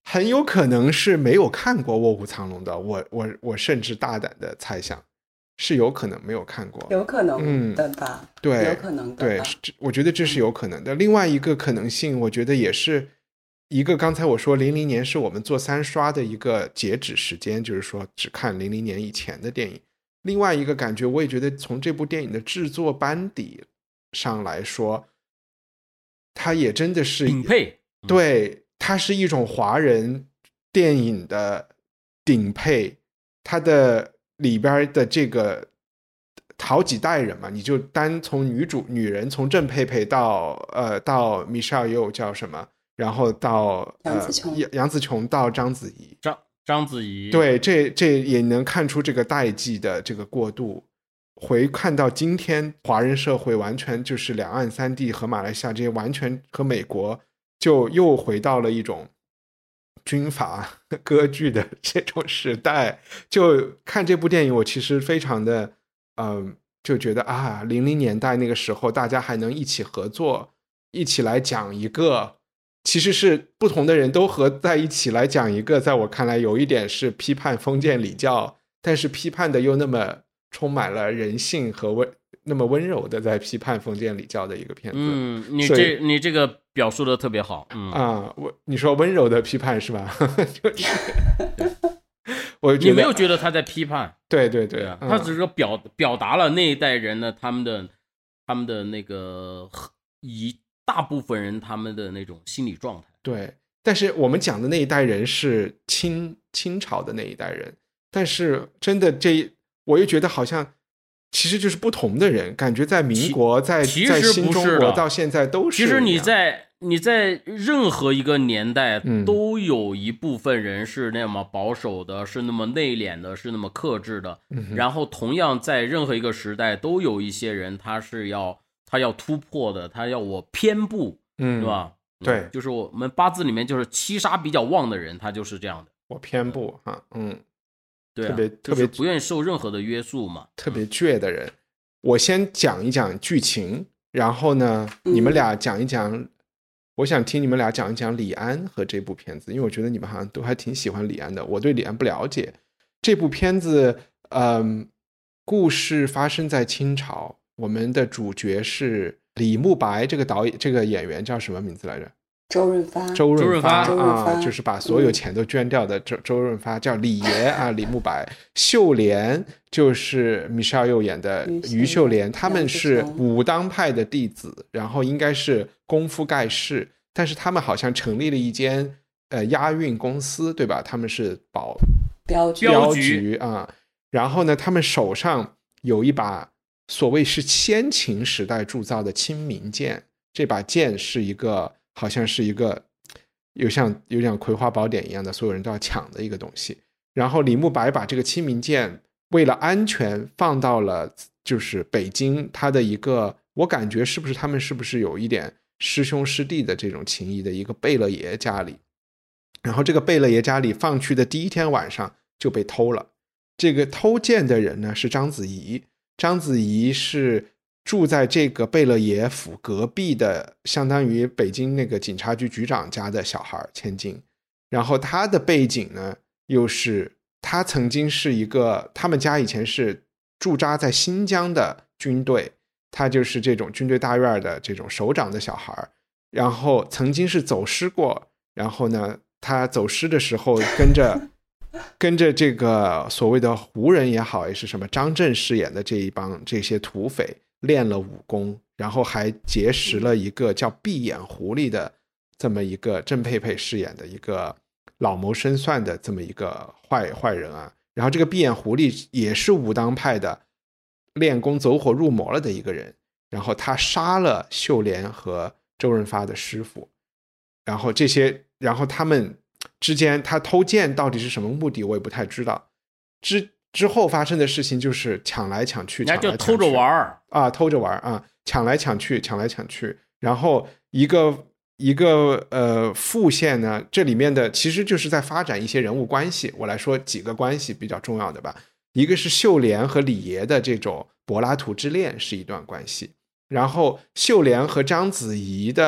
很有可能是没有看过《卧虎藏龙》的，我我我甚至大胆的猜想是有可能没有看过， 有可能的吧？ 嗯、对， 有可能的对，我觉得这是有可能的。另外一个可能性，我觉得也是一个，刚才我说零零年是我们做三刷的一个截止时间，就是说只看零零年以前的电影。另外一个感觉，我也觉得从这部电影的制作班底上来说，它也真的是顶配， 对，它是一种华人电影的顶配，它的里边的这个好几代人嘛，你就单从女主女人从郑佩佩到呃到 Michelle Yeoh 叫什么，然后到杨紫琼、 呃、杨紫琼到章子怡， 章章子怡， 对，这这也能看出这个代际的这个过渡。回看到今天，华人社会完全就是两岸三地和马来西亚这些完全和美国就又回到了一种军阀割据的这种时代。就看这部电影，我其实非常的嗯，就觉得啊，零零年代那个时候大家还能一起合作，一起来讲一个其实是不同的人都合在一起来讲一个，在我看来有一点是批判封建礼教，但是批判的又那么充满了人性和温那么温柔的在批判封建礼教的一个片子。 嗯，你这你这个表述的特别好。嗯啊，我你说温柔的批判是吧？就是我你没有觉得他在批判？ 对对 对, 对啊， 嗯、 他只是表表达了那一代人的他们的他们的那个一大部分人他们的那种心理状态。 对，但是我们讲的那一代人是清清朝的那一代人，但是真的这我又觉得好像其实就是不同的人，感觉在民国在在新中国到现在都是。 其实你在你在任何一个年代都有一部分人是那么保守的、嗯、是那么内敛的，是那么克制的、嗯、然后同样在任何一个时代都有一些人他是要他要突破的，他要我偏不，嗯，对吧？ 对、 嗯，就是我们八字里面就是七杀比较旺的人，他就是这样的， 我偏不啊，嗯。 对、啊， 特别特别、 就是、不愿意受任何的约束嘛， 特别倔的人。我先讲一讲剧情，然后呢，你们俩讲一讲、嗯。我想听你们俩讲一讲李安和这部片子，因为我觉得你们好像都还挺喜欢李安的。我对李安不了解。这部片子，嗯，故事发生在清朝，我们的主角是李慕白，这个导演，这个演员叫什么名字来着？ 周润发， 周润发啊， 就是把所有钱都捐掉的周、嗯、周润发，叫李爷啊，李慕白。秀莲就是 Michelle Yeoh 演的于秀莲，他们是武当派的弟子，然后应该是功夫盖世，但是他们好像成立了一间呃押运公司，对吧？他们是保镖局镖局啊，然后呢，他们手上有一把所谓是先秦时代铸造的清明剑，这把剑是一个。好像是一个有像有点葵花宝典一样的所有人都要抢的一个东西，然后李慕白把这个清明剑为了安全放到了就是北京他的一个，我感觉是不是他们是不是有一点师兄师弟的这种情谊的一个贝勒爷家里，然后这个贝勒爷家里放去的第一天晚上就被偷了。这个偷剑的人呢是章子怡，章子怡是住在这个贝勒爷府隔壁的，相当于北京那个警察局局长家的小孩千金。然后他的背景呢，又是他曾经是一个，他们家以前是驻扎在新疆的军队，他就是这种军队大院的这种首长的小孩，然后曾经是走失过，然后呢，他走失的时候跟着跟着这个所谓的胡人也好，也是什么张震饰演的这一帮这些土匪。练了武功，然后还结识了一个叫闭眼狐狸的这么一个郑佩佩饰演的一个老谋深算的这么一个坏坏人啊。然后这个闭眼狐狸也是武当派的练功走火入魔了的一个人，然后他杀了秀莲和周润发的师傅，然后这些然后他们之间他偷剑到底是什么目的我也不太知道。之之后发生的事情就是抢来抢去， 那就偷着玩啊，偷着玩啊，抢来抢去，抢来抢去。然后一个一个呃副线呢，这里面的其实就是在发展一些人物关系。我来说几个关系比较重要的吧。一个是秀莲和李爷的这种柏拉图之恋是一段关系，然后秀莲和章子怡的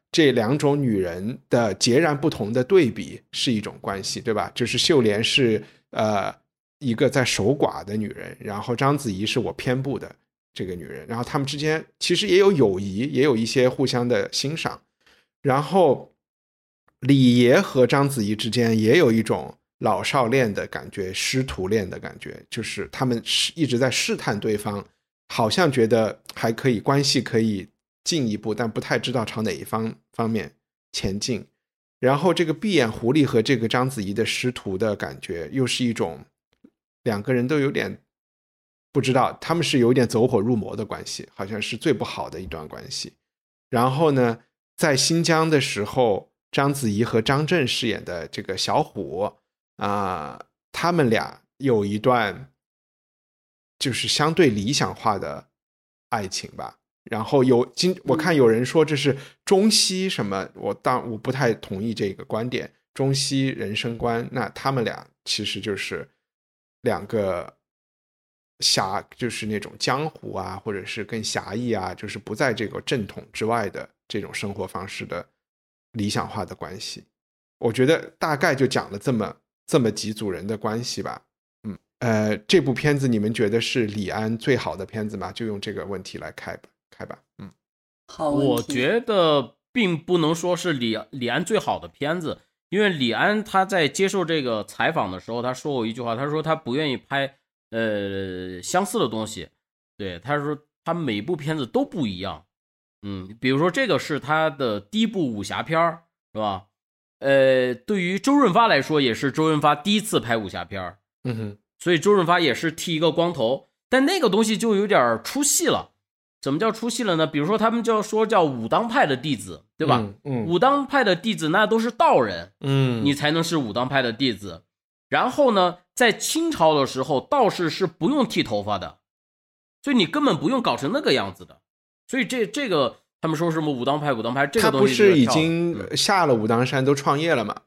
这两种女人的截然不同的对比是一种关系，对吧？就是秀莲是呃一个在守寡的女人，然后章子怡是我偏不的这个女人，然后他们之间其实也有友谊，也有一些互相的欣赏。然后李爷和章子怡之间也有一种老少恋的感觉，师徒恋的感觉，就是他们一直在试探对方，好像觉得还可以，关系可以进一步，但不太知道朝哪一方方面前进。然后这个闭眼狐狸和这个章子怡的师徒的感觉又是一种两个人都有点不知道，他们是有点走火入魔的关系，好像是最不好的一段关系。然后呢，在新疆的时候，章子怡和张震饰演的这个小虎啊、呃，他们俩有一段就是相对理想化的爱情吧。然后有今我看有人说这是中西什么，我当我不太同意这个观点，中西人生观。那他们俩其实就是两个侠，就是那种江湖啊，或者是更侠义啊，就是不在这个正统之外的这种生活方式的理想化的关系。我觉得大概就讲了这么这么几组人的关系吧。嗯，呃，这部片子你们觉得是李安最好的片子吗？就用这个问题来开吧，开吧。嗯， 好问题。 我觉得并不能说是李李安最好的片子，因为李安他在接受这个采访的时候，他说过一句话，他说他不愿意拍呃相似的东西。对，他说他每部片子都不一样。嗯，比如说这个是他的第一部武侠片，是吧？呃，对于周润发来说，也是周润发第一次拍武侠片。 嗯哼，所以周润发也是剃一个光头，但那个东西就有点出戏了。怎么叫出戏了呢？比如说他们叫说叫武当派的弟子，对吧？ 嗯嗯、 武当派的弟子那都是道人， 嗯， 你才能是武当派的弟子。然后呢，在清朝的时候，道士是不用剃头发的，所以你根本不用搞成那个样子的。所以这这个他们说什么武当派武当派，这个东西他不是已经下了武当山都创业了吗？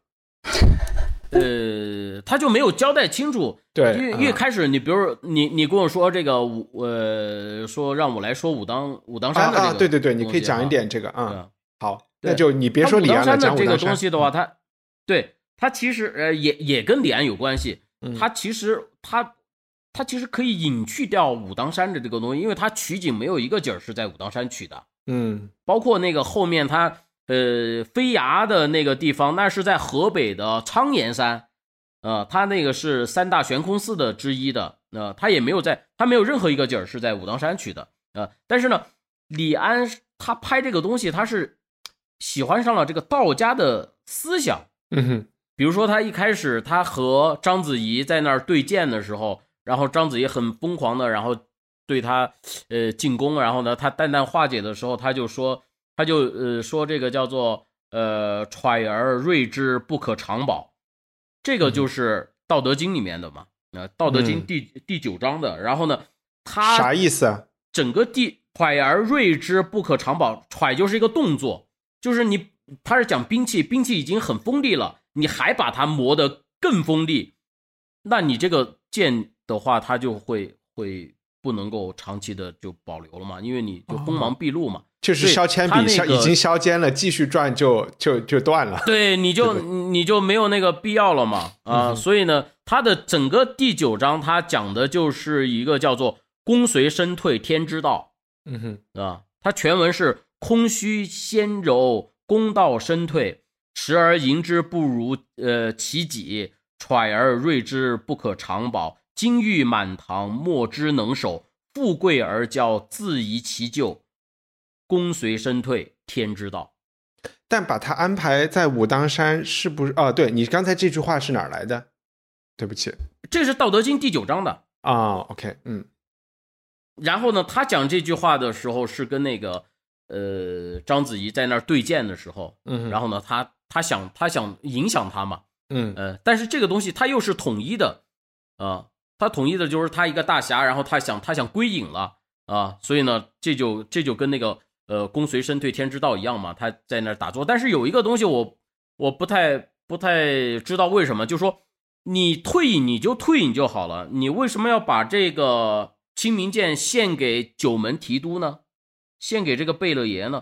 呃，他就没有交代清楚。 对， 因为一开始你比如你你跟我说这个武呃说让我来说武当武当山的这个、啊啊、 对对对，你可以讲一点这个啊、嗯。好，那就你别说李安了，讲武当山的这个东西的话，他对他其实呃也也跟李安有关系。 嗯、 他其实他他其实可以隐去掉武当山的这个东西，因为他取景没有一个景是在武当山取的。 嗯， 包括那个后面他呃飞崖的那个地方，那是在河北的苍岩山。呃，他那个是三大悬空寺的之一的，呃，他也没有在，他没有任何一个景儿是在武当山取的，呃，但是呢，李安他拍这个东西，他是喜欢上了这个道家的思想， 嗯哼， 比如说他一开始他和章子怡在那儿对剑的时候，然后章子怡很疯狂的，然后对他呃进攻，然后呢，他淡淡化解的时候，他就说，他就呃说这个叫做呃揣而锐之不可长保。这个就是道德经里面的嘛，呃，道德经第、嗯、第九章的。然后呢，他啥意思啊？ 整个第揣而锐之不可长保，揣就是一个动作，就是你他是讲兵器，兵器已经很锋利了，你还把它磨得更锋利，那你这个剑的话，它就会会不能够长期的就保留了嘛，因为你就锋芒毕露嘛。哦， 就是削铅笔、那个、已经削尖了，继续转就就就断了。 对，你就你就没有那个必要了嘛啊、呃嗯！所以呢，它的整个第九章，它讲的就是一个叫做“功随身退，天之道”。 嗯哼啊，它全文是“空虚纤柔，功道身退，时而迎之不如呃其己，揣而锐之不可长保，金玉满堂，莫之能守，富贵而骄，自遗其咎。功随身退，天之道。 但把它安排在武当山是不是？哦，对，你刚才这句话是哪儿来的？对不起， 这是《道德经》第九章的啊、哦。OK， 嗯。 然后呢，他讲这句话的时候是跟那个呃章子怡在那儿对剑的时候， 嗯。 然后呢，他他想他想影响他嘛， 嗯呃，但是这个东西他又是统一的啊、呃，他统一的就是他一个大侠，然后他想他想归隐了啊、呃，所以呢，这就这就跟那个。呃，功随身退，天之道一样嘛，他在那儿打坐。但是有一个东西我我不太不太知道为什么，就是说你退隐你就退隐就好了，你为什么要把这个清明剑献给九门提督呢？献给这个贝勒爷呢？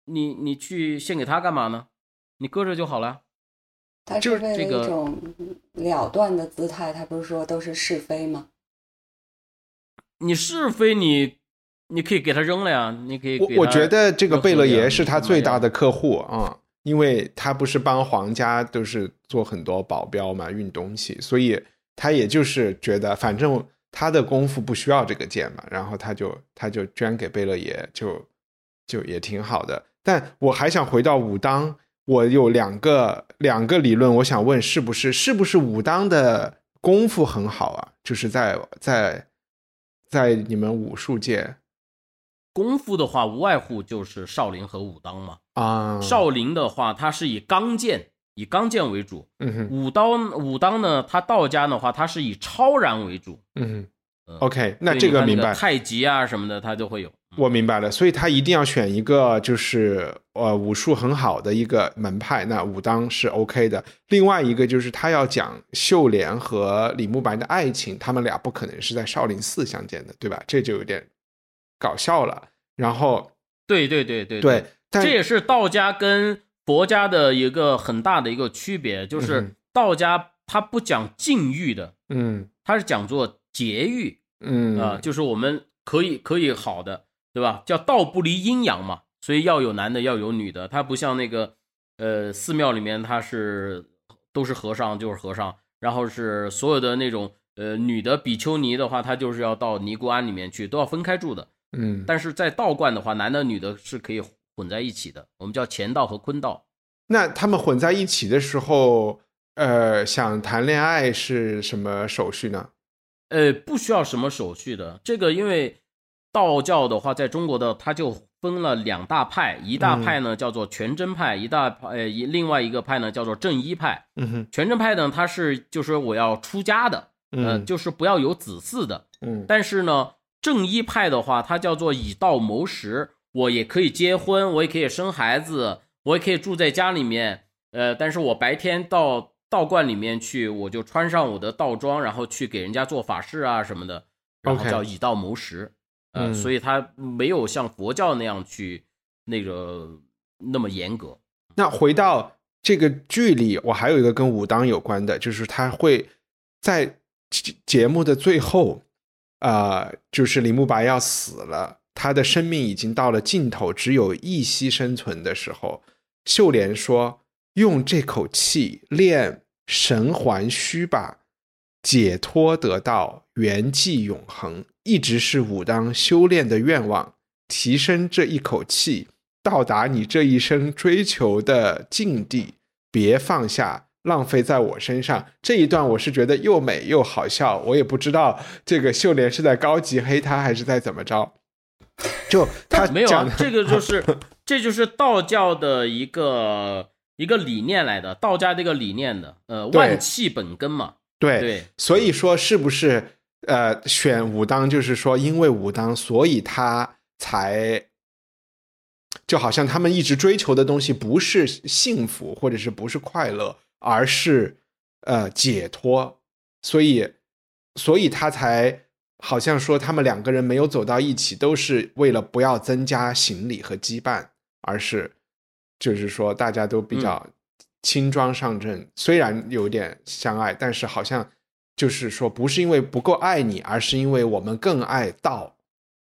你你去献给他干嘛呢？你搁着就好了。 他是为了一种了断的姿态，他不是说都是是非吗？ 你是非你你可以给他扔了呀，你可以给他。 我我觉得这个贝勒爷是他最大的客户啊、嗯，因为他不是帮皇家都是做很多保镖嘛，运东西，所以他也就是觉得反正他的功夫不需要这个剑嘛，然后他就他就捐给贝勒爷，就就也挺好的。但我还想回到武当，我有两个两个理论，我想问是不是是不是武当的功夫很好啊？就是在在在你们武术界。 功夫的话无外乎就是少林和武当嘛。 啊， 少林的话它是以钢剑以钢剑为主， 嗯哼， 武当武当呢，它道家的话它是以超然为主。 嗯哼、呃、OK， 那这个明白。 太极啊什么的它就会有。 我明白了，所以他一定要选一个就是呃武术很好的一个门派，那武当是 OK 的。另外一个就是他要讲秀莲和李慕白的爱情，他们俩不可能是在少林寺相见的，对吧？这就有点搞笑了。然后对对对对对， 这也是道家跟佛家的一个很大的一个区别，就是道家它不讲禁欲的， 嗯， 它是讲做节欲， 嗯啊、呃，就是我们可以可以好的。对吧？叫道不离阴阳嘛，所以要有男的，要有女的。它不像那个，呃，寺庙里面它是都是和尚就是和尚，然后是所有的那种呃女的比丘尼的话，她就是要到尼姑庵里面去，都要分开住的。 嗯， 但是在道观的话，男的女的是可以混在一起的，我们叫乾道和坤道。 那他们混在一起的时候，呃，想谈恋爱是什么手续呢？ 呃，不需要什么手续的，这个因为。道教的话，在中国的它就分了两大派，一大派呢叫做全真派，一大派呃另外一个派呢叫做正一派。 嗯哼， 全真派呢，它是就是我要出家的，呃， 嗯、 就是不要有子嗣的。 嗯， 但是呢，正一派的话，它叫做以道谋食，我也可以结婚，我也可以生孩子，我也可以住在家里面，呃，但是我白天到道观里面去，我就穿上我的道装，然后去给人家做法事啊什么的，然后叫以道谋食。Okay.呃、嗯，所以他没有像佛教那样去那个那么严格。 那回到这个剧里，我还有一个跟武当有关的，就是他会在节目的最后，呃，就是李慕白要死了，他的生命已经到了尽头，只有一息生存的时候，秀莲说：“用这口气练神还虚吧，解脱得道，圆寂永恒。”一直是武当修炼的愿望，提升这一口气，到达你这一生追求的境地，别放下，浪费在我身上。这一段我是觉得又美又好笑，我也不知道这个秀莲是在高级黑他还是在怎么着。就他没有啊，这个就是这就是道教的一个一个理念来的，道家这个理念的，呃，万气本根嘛。 对对， 所以说是不是？呃，选武当就是说，因为武当，所以他才就好像他们一直追求的东西不是幸福，或者是不是快乐，而是呃解脱，所以所以他才好像说他们两个人没有走到一起，都是为了不要增加行李和羁绊，而是就是说大家都比较轻装上阵，嗯、虽然有点相爱，但是好像。就是说不是因为不够爱你，而是因为我们更爱道。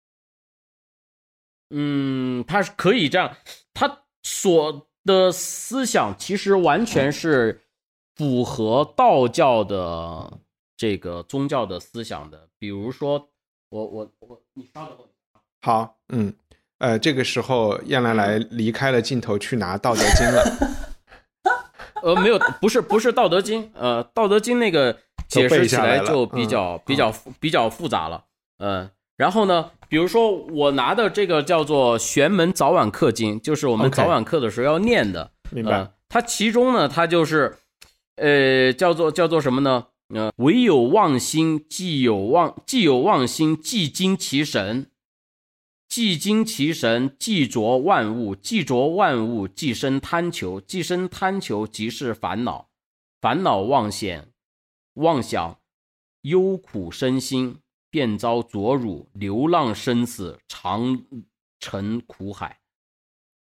嗯，他是可以这样，他所的思想其实完全是符合道教的这个宗教的思想的。比如说我我我你稍等。 好，嗯，呃，这个时候燕来来离开了镜头去拿道德经了。 呃，没有，不是不是道德经，呃，道德经那个解释起来就比较、嗯、比较比较复杂了，呃，然后呢，比如说我拿的这个叫做玄门早晚课经，就是我们早晚课的时候要念的， okay, 明白、呃？ 它其中呢，它就是呃叫做叫做什么呢？呃，唯有忘心，既有忘，既有忘心，既精其神。既精其神，既着万物，既着万物，即生贪求，既生贪求，即是烦恼，烦恼妄想，妄想忧苦身心，便遭浊辱，流浪生死，常沉苦海。嗯，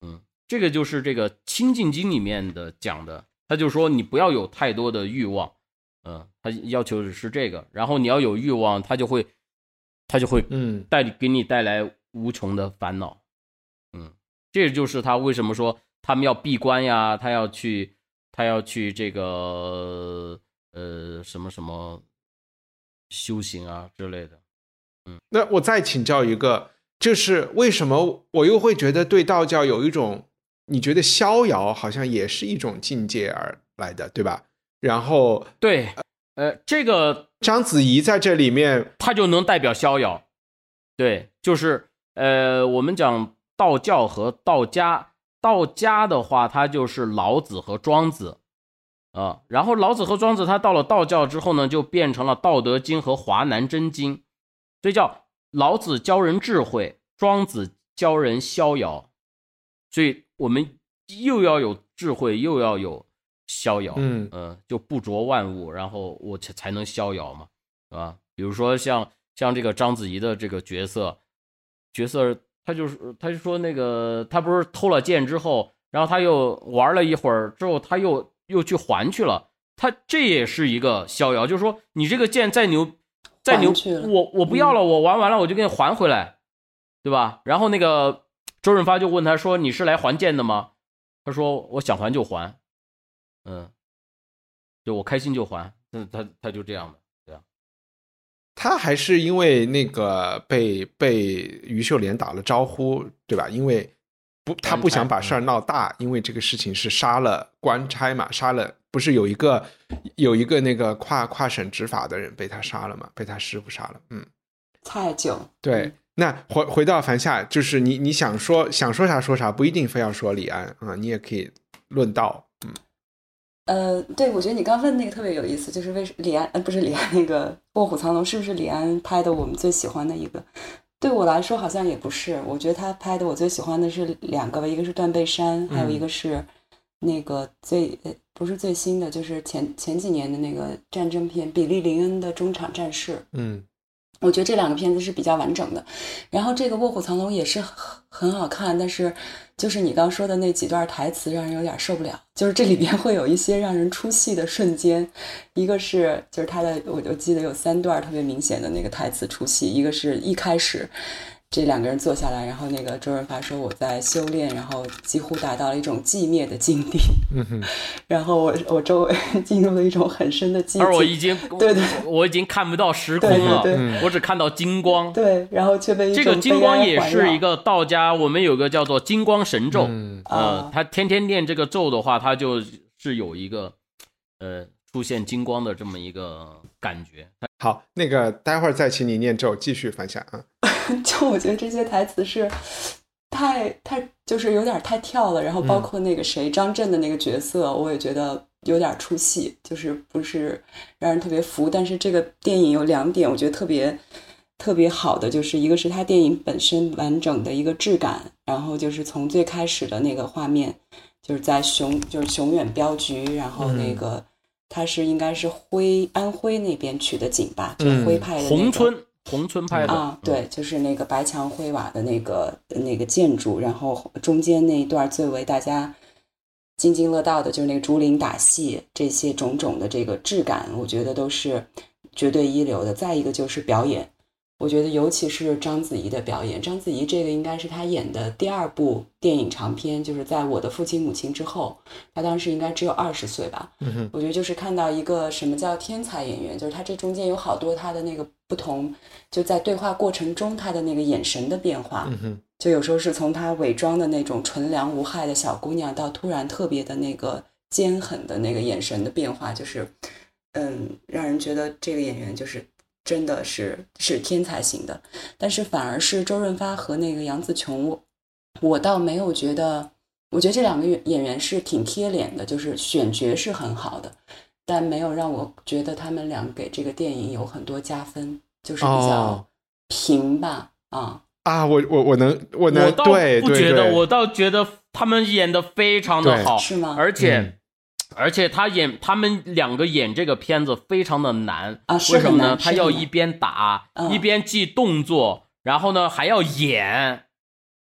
这个就是这个《清净经》里面的讲的，他就说你不要有太多的欲望，嗯、呃，他要求的是这个，然后你要有欲望，他就会他就会嗯带给你带来无穷的烦恼，嗯，这就是他为什么说他们要闭关呀，他要去他要去这个呃什么什么修行啊之类的。嗯， 那我再请教一个，就是为什么我又会觉得对道教有一种，你觉得逍遥好像也是一种境界而来的，对吧？然后对，呃，这个章子怡在这里面， 它就能代表逍遥。对，就是呃，我们讲道教和道家，道家的话，它就是老子和庄子啊、呃，然后老子和庄子，他到了道教之后呢，就变成了《道德经》和《华南真经》。所以叫老子教人智慧，庄子教人逍遥，所以我们又要有智慧，又要有逍遥，嗯、呃，就不着万物，然后我才能逍遥嘛，啊，比如说像像这个章子怡的这个角色，角色他就是他就说那个他不是偷了剑之后，然后他又玩了一会儿之后，他又又去还去了，他这也是一个逍遥，就是说你这个剑再牛。再牛，我我不要了，我玩完了我就给你还回来，对吧？然后那个周润发就问他说：“你是来还剑的吗？”他说：“我想还就还，嗯，就我开心就还。”嗯，他他就这样的，对啊。 他还是因为那个被被于秀莲打了招呼，对吧？因为不他不想把事儿闹大，因为这个事情是杀了官差嘛，杀了。不是有一个有一个那个跨跨省执法的人被他杀了嘛？被他师傅杀了。嗯， 蔡九。 对，嗯、那回回到樊夏，就是你你想说想说啥说啥，不一定非要说李安啊，你也可以论道。嗯， 呃，对，我觉得你刚问那个特别有意思，就是为李安呃不是李安那个《卧虎藏龙》是不是李安拍的我们最喜欢的一个？对我来说好像也不是，我觉得他拍的我最喜欢的是两个吧，一个是《断背山》，还有一个是。那个最呃不是最新的，就是前前几年的那个战争片，比利林恩的中场战事。 嗯， 我觉得这两个片子是比较完整的。然后这个《卧虎藏龙》也是很很好看，但是就是你刚说的那几段台词让人有点受不了，就是这里边会有一些让人出戏的瞬间。一个是就是他的，我我记得有三段特别明显的那个台词出戏，一个是一开始。这两个人坐下来，然后那个周润发说我在修炼，然后几乎达到了一种寂灭的境地。 嗯、 然后我我周围进入了一种很深的寂静。 而我已经对对， 我已经看不到时空了， 对对对我只看到金光。 对，然后却被一种这个金光也是一个道家，我们有个叫做金光神咒。 嗯、 呃，他天天念这个咒的话，他就是有一个呃出现金光的这么一个感觉。 好，那个待会儿再请你念咒，继续分享啊。 就我觉得这些台词是太太就是有点太跳了，然后包括那个谁、嗯、张震的那个角色，我也觉得有点出戏，就是不是让人特别服。但是这个电影有两点我觉得特别特别好的，就是一个是它电影本身完整的一个质感，然后就是从最开始的那个画面，就是在熊就是熊远镖局，然后那个、嗯、它是应该是徽安徽那边取的景吧，就徽派的、那个嗯、红村红村拍的啊，对，就是那个白墙灰瓦的那个那个建筑，然后中间那一段最为大家津津乐道的就是那个竹林打戏，这些种种的这个质感，我觉得都是绝对一流的。再一个就是表演，我觉得尤其是章子怡的表演，章子怡这个应该是她演的第二部电影长片，就是在我的父亲母亲之后，她当时应该只有二十岁吧。 嗯、 我觉得就是看到一个什么叫天才演员，就是她这中间有好多她的那个不同，就在对话过程中她的那个眼神的变化。 嗯、 就有时候是从她伪装的那种纯良无害的小姑娘，到突然特别的那个尖狠的那个眼神的变化，就是嗯，让人觉得这个演员就是真的是是天才型的。但是反而是周润发和那个杨紫琼，我我倒没有觉得，我觉得这两个演员是挺贴脸的，就是选角是很好的，但没有让我觉得他们俩给这个电影有很多加分，就是比较平吧。 哦、 啊啊，我我我能我能我倒不觉得，我倒觉得他们演得非常的好， 是吗？ 而且。 嗯而且他演他们两个演这个片子非常的难啊， 为什么呢？ 他要一边打、嗯、一边记动作，然后呢还要演，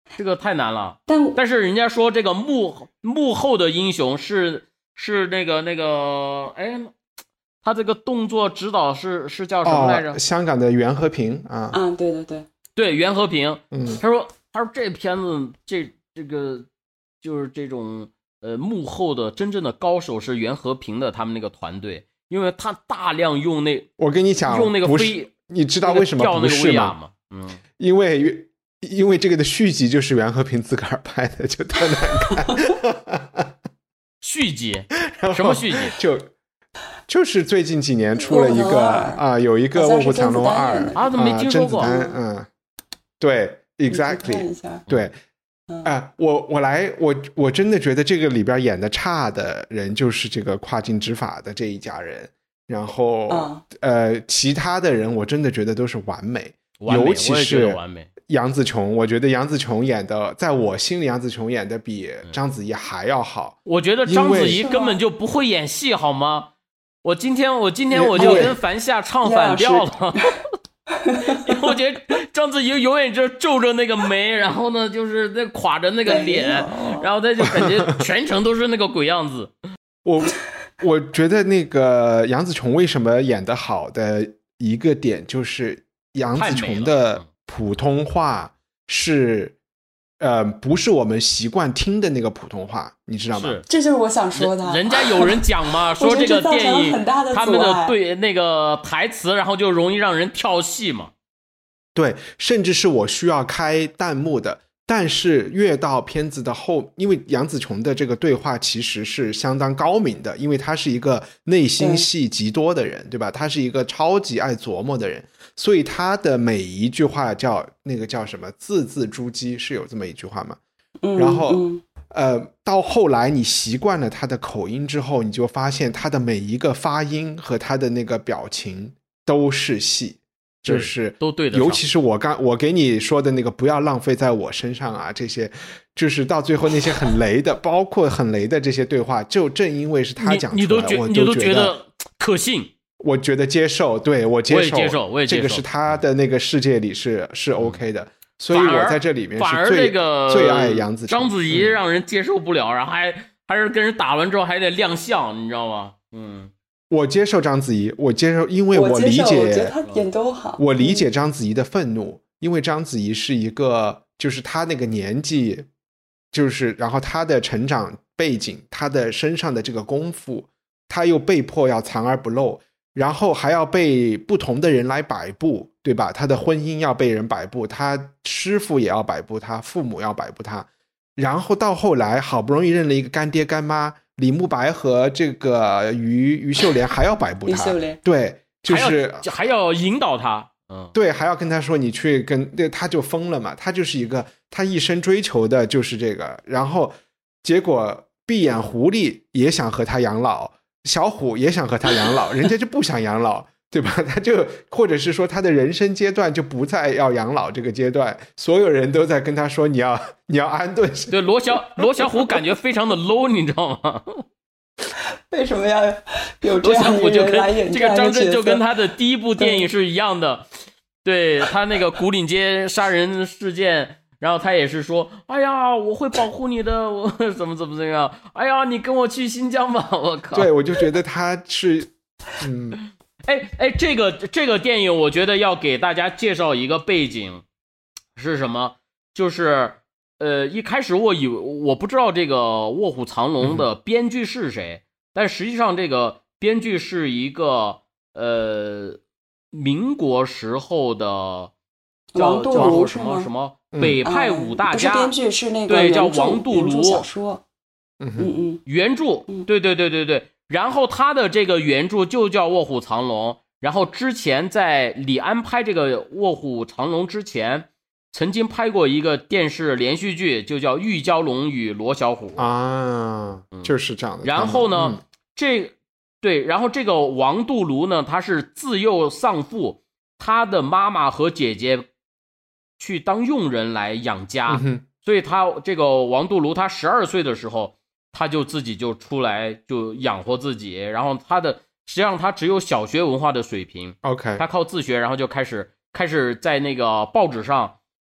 这个太难了。 但但是人家说这个幕幕后的英雄是是那个那个哎，他这个动作指导是是叫什么来着？ 哦、香港的袁和平啊。 啊，对对对对，袁和平。 嗯， 他说他说这片子这这个就是这种呃幕后的真正的高手是袁和平的他们那个团队，因为他大量用那我跟你讲用那个不是飞， 你知道为什么不是吗？ 吗？嗯， 因为因为这个的续集就是袁和平自个儿拍的，就特难看。 续集？什么续集？ 就就是最近几年出了一个啊，有一个《卧虎藏龙二》 啊，怎么没听说过？ 嗯，对 ，exactly， 对。啊、呃，我我来，我我真的觉得这个里边演的差的人就是这个跨境执法的这一家人，然后、哦、呃，其他的人我真的觉得都是完美， 完美尤其是完美。 杨紫琼，我觉得杨紫琼演的，在我心里杨紫琼演的比章子怡还要好。 我觉得章子怡根本就不会演戏，好吗？我今天我今天我就跟樊夏唱反调了。因为我觉得章子怡永远就皱着那个眉，然后呢就是那垮着那个脸，然后他就感觉全程都是那个鬼样子。 我我觉得那个杨紫琼为什么演得好的一个点就是杨紫琼的普通话是呃不是我们习惯听的那个普通话，你知道吗？ 这就是我想说的。 人, 人家有人讲嘛，说这个电影他们的对那个台词，然后就容易让人跳戏嘛。 对，甚至是我需要开弹幕的。但是越到片子的后，因为杨紫琼的这个对话其实是相当高明的，因为她是一个内心戏极多的人， 对, 对吧？她是一个超级爱琢磨的人，所以她的每一句话叫那个叫什么字字珠玑，是有这么一句话吗？ 嗯、 然后、 嗯、 呃，到后来你习惯了她的口音之后，你就发现她的每一个发音和她的那个表情都是戏。就是都对的， 尤其是我刚我给你说的那个不要浪费在我身上啊，这些就是到最后那些很雷的，包括很雷的这些对话，就正因为是他讲出来， 你都觉我你都觉得可信， 我觉得接受，对我接受， 我也接受，我也接受， 这个是他的那个世界里是是 OK 的，所以我在这里面是最这个最爱杨紫琼， 章子怡让人接受不了，嗯、然后还还是跟人打完之后还得亮相，你知道吗？嗯。 我接受章子怡，我接受，因为我理解， 我觉得她演都好。 我理解章子怡的愤怒，因为章子怡是一个，就是她那个年纪，就是然后她的成长背景，她的身上的这个功夫，她又被迫要藏而不露，然后还要被不同的人来摆布，对吧？她的婚姻要被人摆布，她师傅也要摆布她，父母要摆布她，然后到后来好不容易认了一个干爹干妈。李慕白和这个于于秀莲还要摆布他，对，就是还 要, 还要引导他，嗯， 对，还要跟他说你去跟，对，他就疯了嘛，他就是一个他一生追求的就是这个，然后结果闭眼狐狸也想和他养老，小虎也想和他养老，人家就不想养老。对吧？他就或者是说他的人生阶段就不再要养老这个阶段，所有人都在跟他说你要你要安顿。 对，罗小罗小虎感觉非常的 low， 你知道吗？ 为什么要有这样的人来演这个张震就跟他的第一部电影是一样的，对他那个古岭街杀人事件，然后他也是说，哎呀，我会保护你的，我怎么怎么怎么样，哎呀，你跟我去新疆吧，我靠。 对，我就觉得他是，嗯。 哎哎，这个这个电影，我觉得要给大家介绍一个背景，是什么？就是呃，一开始我以为我不知道这个《卧虎藏龙》的编剧是谁，嗯、但实际上这个编剧是一个呃民国时候的叫叫什么什么北派五大家， 嗯、不是编剧是那个对，叫王杜庐小说， 嗯嗯嗯， 原著，对对对对对。然后他的这个原著就叫《卧虎藏龙》，然后之前在李安拍这个《卧虎藏龙》之前，曾经拍过一个电视连续剧，就叫《玉娇龙与罗小虎》 啊，就是这样的。 然后呢， 嗯、 这对，然后这个王杜庐呢，他是自幼丧父，他的妈妈和姐姐去当佣人来养家， 嗯、 所以他这个王杜庐他十二岁的时候。他就自己就出来就养活自己，然后他的实际上他只有小学文化的水平 ，OK， 他靠自学，然后就开始开始在那个报纸上，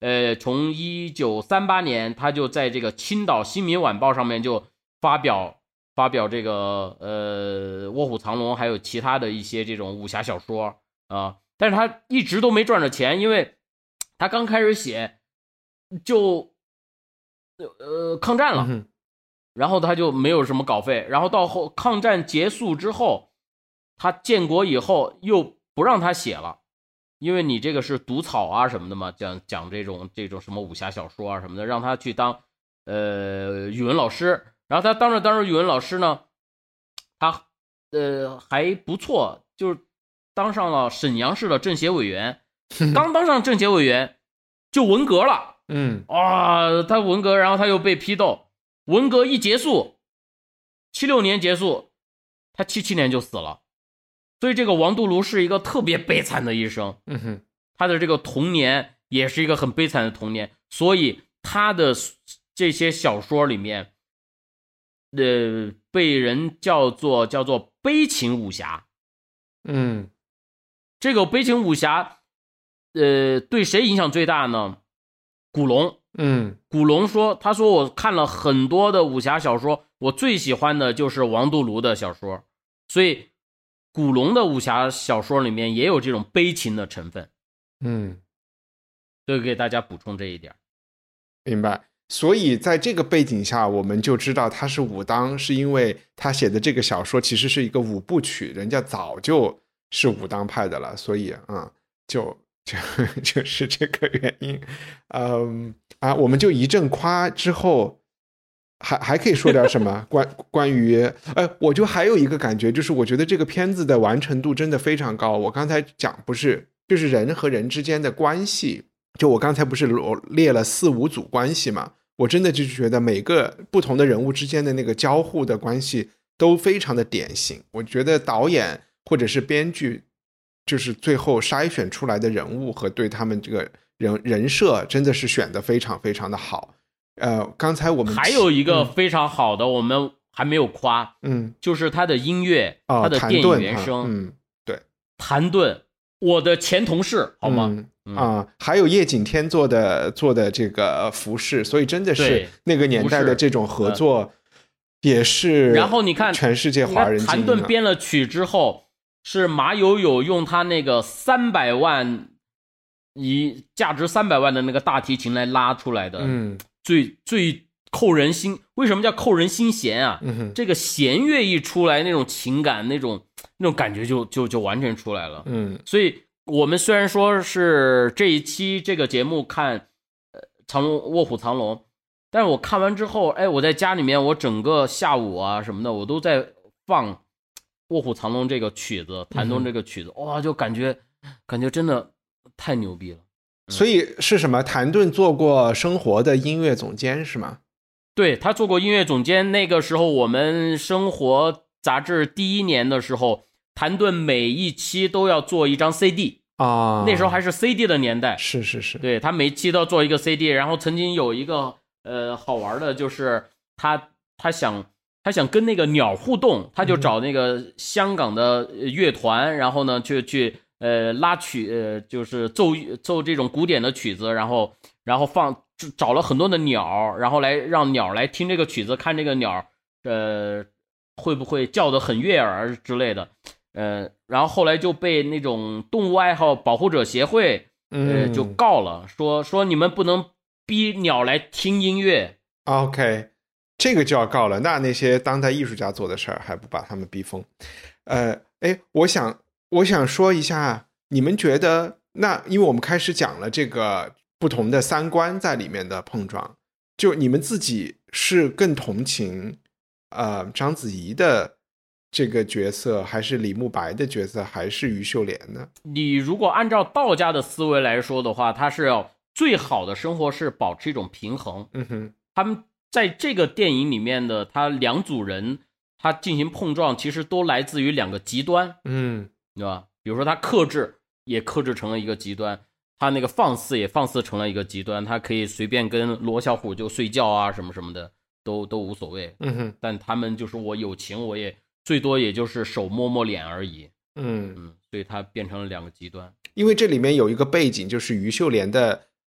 呃，从一九三八年，他就在这个青岛新民晚报上面就发表发表这个呃《卧虎藏龙》还有其他的一些这种武侠小说啊、呃，但是他一直都没赚着钱，因为他刚开始写就呃抗战了、嗯，然后他就没有什么稿费，然后到后抗战结束之后，他建国以后又不让他写了。因为你这个是毒草啊什么的嘛，讲讲这种这种什么武侠小说啊什么的，让他去当呃语文老师，然后他当着当着语文老师呢，他呃还不错，就是当上了沈阳市的政协委员，刚当上政协委员就文革了， 嗯， 啊，他文革，然后他又被批斗，文革一结束，七六年结束，他七七年就死了。所以这个王杜庐是一个特别悲惨的一生， 嗯哼， 他的这个童年也是一个很悲惨的童年，所以他的这些小说里面，呃，被人叫做叫做悲情武侠， 嗯， 这个悲情武侠，呃，对谁影响最大呢？古龙， 嗯， 古龙说，他说我看了很多的武侠小说，我最喜欢的就是王杜庐的小说，所以。古龙的武侠小说里面也有这种悲情的成分， 嗯， 就给大家补充这一点。 明白。所以在这个背景下，我们就知道他是武当，是因为他写的这个小说其实是一个五部曲，人家早就是武当派的了，所以啊、嗯，就就就是这个原因。嗯啊，我们就一阵夸之后。还还可以说点什么关关于呃，我就还有一个感觉，就是我觉得这个片子的完成度真的非常高。我刚才讲不是就是人和人之间的关系，就我刚才不是列了四五组关系嘛，我真的就觉得每个不同的人物之间的那个交互的关系都非常的典型。我觉得导演或者是编剧就是最后筛选出来的人物和对他们这个人人设真的是选得非常非常的好。呃，刚才我们还有一个非常好的、嗯、我们还没有夸， 嗯， 就是他的音乐、 哦、 他的电影原声， 嗯，对， 谭盾，我的前同事，好吗？ 嗯嗯、啊，还有叶景天做的做的这个服饰，所以真的是那个年代的这种合作也是， 然后你看全世界华人、啊， 谭盾编了曲之后，是马友友用他那个三百万以价值三百万的那个大提琴来拉出来的， 嗯。 最最扣人心，为什么叫扣人心弦啊？ 嗯、 这个弦乐一出来，那种情感，那种那种感觉就就就完全出来了。 嗯， 所以我们虽然说是这一期这个节目看呃藏龙卧虎藏龙，但是我看完之后，哎，我在家里面我整个下午啊什么的，我都在放卧虎藏龙这个曲子，谭盾这个曲子，哇、嗯哦，就感觉感觉真的太牛逼了。 所以是什么？谭盾做过生活的音乐总监是吗？ 对，他做过音乐总监。那个时候我们生活杂志第一年的时候，谭盾每一期都要做一张 C D 啊， 那时候还是 C D 的年代。 是是是， 对，他每期都要做一个 C D。然后曾经有一个呃好玩的，就是他他想他想跟那个鸟互动，他就找那个香港的乐团，嗯、然后呢去去。呃，拉曲呃，就是奏奏这种古典的曲子，然后然后放找了很多的鸟，然后来让鸟来听这个曲子，看这个鸟呃会不会叫得很悦耳之类的，呃，然后后来就被那种动物爱好保护者协会呃就告了，说说你们不能逼鸟来听音乐。 OK， 这个就要告了，那那些当代艺术家做的事儿还不把他们逼疯？呃，哎，我想。我想说一下，你们觉得那因为我们开始讲了这个不同的三观在里面的碰撞，就你们自己是更同情呃章子怡的这个角色，还是李慕白的角色，还是于秀莲呢？ 你如果按照道家的思维来说的话，他是要最好的生活是保持一种平衡。 嗯哼， 他们在这个电影里面的他两组人，他进行碰撞，其实都来自于两个极端。 嗯。 对吧？比如说他克制也克制成了一个极端，他那个放肆也放肆成了一个极端，他可以随便跟罗小虎就睡觉啊什么什么的都都无所谓。 嗯哼， 但他们就是我有情，我也最多也就是手摸摸脸而已。 嗯嗯，所以他变成了两个极端。 因为这里面有一个背景，就是于秀莲的